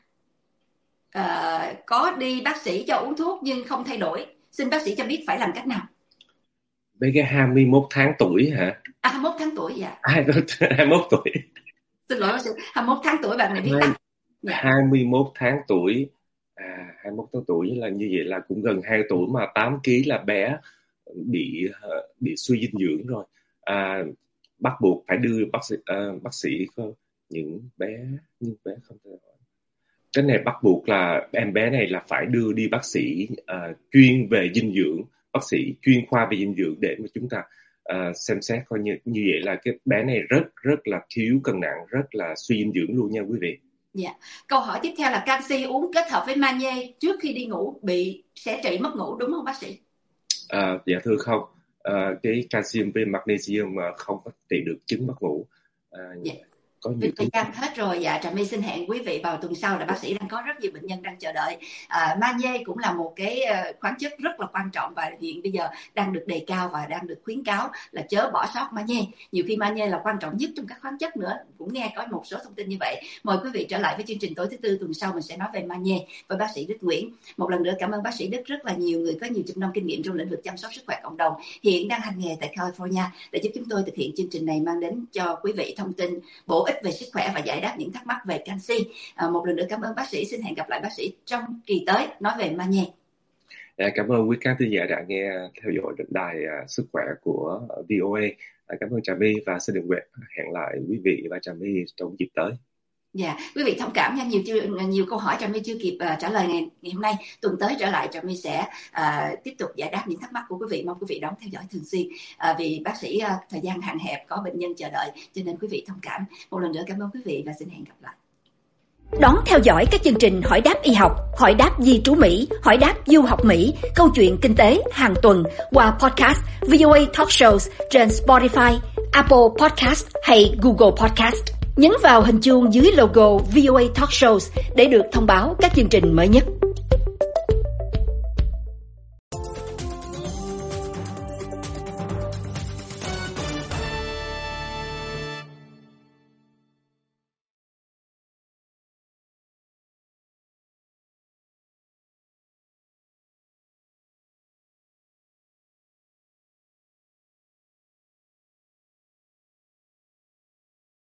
À, có đi bác sĩ cho uống thuốc nhưng không thay đổi, xin bác sĩ cho biết phải làm cách nào.
Bé gái hai mươi mốt tháng tuổi hả?
À, hai mươi mốt tháng tuổi, dạ.
hai mươi mốt tuổi.
Xin lỗi bác sĩ, hai mươi mốt tháng tuổi bạn này biết tắt.
Dạ. hai mươi mốt tháng tuổi. À, hai mươi mốt tháng tuổi là như vậy là cũng gần hai tuổi mà tám ki lô gam là bé bị bị suy dinh dưỡng rồi. À, bắt buộc phải đưa bác sĩ uh, bác sĩ có những bé những bé không thể hỏi. Cái này bắt buộc là em bé này là phải đưa đi bác sĩ uh, chuyên về dinh dưỡng, bác sĩ chuyên khoa về dinh dưỡng để mà chúng ta uh, xem xét coi như như vậy là cái bé này rất rất là thiếu cân nặng, rất là suy dinh dưỡng luôn nha quý vị.
Dạ. Câu hỏi tiếp theo là canxi uống kết hợp với magie trước khi đi ngủ bị sẽ trị mất ngủ đúng không bác sĩ?
Uh, dạ thưa không. Uh, cái calcium với magnesium mà không có trị được chứng mất ngủ. Uh,
dạ.
Có nhiều
thời gian hết rồi. Dạ, Trà My xin hẹn quý vị vào tuần sau, là bác sĩ đang có rất nhiều bệnh nhân đang chờ đợi. À, magie cũng là một cái khoáng chất rất là quan trọng và hiện bây giờ đang được đề cao và đang được khuyến cáo là chớ bỏ sót magie. Nhiều khi magie là quan trọng nhất trong các khoáng chất nữa, cũng nghe có một số thông tin như vậy. Mời quý vị trở lại với chương trình tối thứ tư tuần sau, mình sẽ nói về magie với bác sĩ Đức Nguyễn. Một lần nữa cảm ơn bác sĩ Đức, rất là nhiều người có nhiều chục năm kinh nghiệm trong lĩnh vực chăm sóc sức khỏe cộng đồng, hiện đang hành nghề tại California, để giúp chúng tôi thực hiện chương trình này, mang đến cho quý vị thông tin bổ ích về sức khỏe và giải đáp những thắc mắc về canxi. À, một lần nữa cảm ơn bác sĩ, xin hẹn gặp lại bác sĩ trong kỳ tới nói về magie.
À, cảm ơn quý khán thính giả đã nghe theo dõi đài uh, sức khỏe của vê o a. À, cảm ơn Trà My và xin đừng quên hẹn lại quý vị và Trà My trong dịp tới.
Dạ, yeah. Quý vị thông cảm nha, nhiều nhiều câu hỏi Trà My chưa kịp uh, trả lời ngày, ngày hôm nay. Tuần tới trở lại Trà My sẽ uh, tiếp tục giải đáp những thắc mắc của quý vị, mong quý vị đón theo dõi thường xuyên. Uh, vì bác sĩ uh, thời gian hạn hẹp, có bệnh nhân chờ đợi, cho nên quý vị thông cảm. Một lần nữa cảm ơn quý vị và xin hẹn gặp lại. Đón theo dõi các chương trình Hỏi đáp y học, Hỏi đáp di trú Mỹ, Hỏi đáp du học Mỹ, Câu chuyện kinh tế hàng tuần qua podcast vê o a Talk Shows trên Spotify, Apple Podcast hay Google Podcast. Nhấn vào hình chuông dưới logo vê o a Talk Shows để được thông báo các chương trình mới nhất.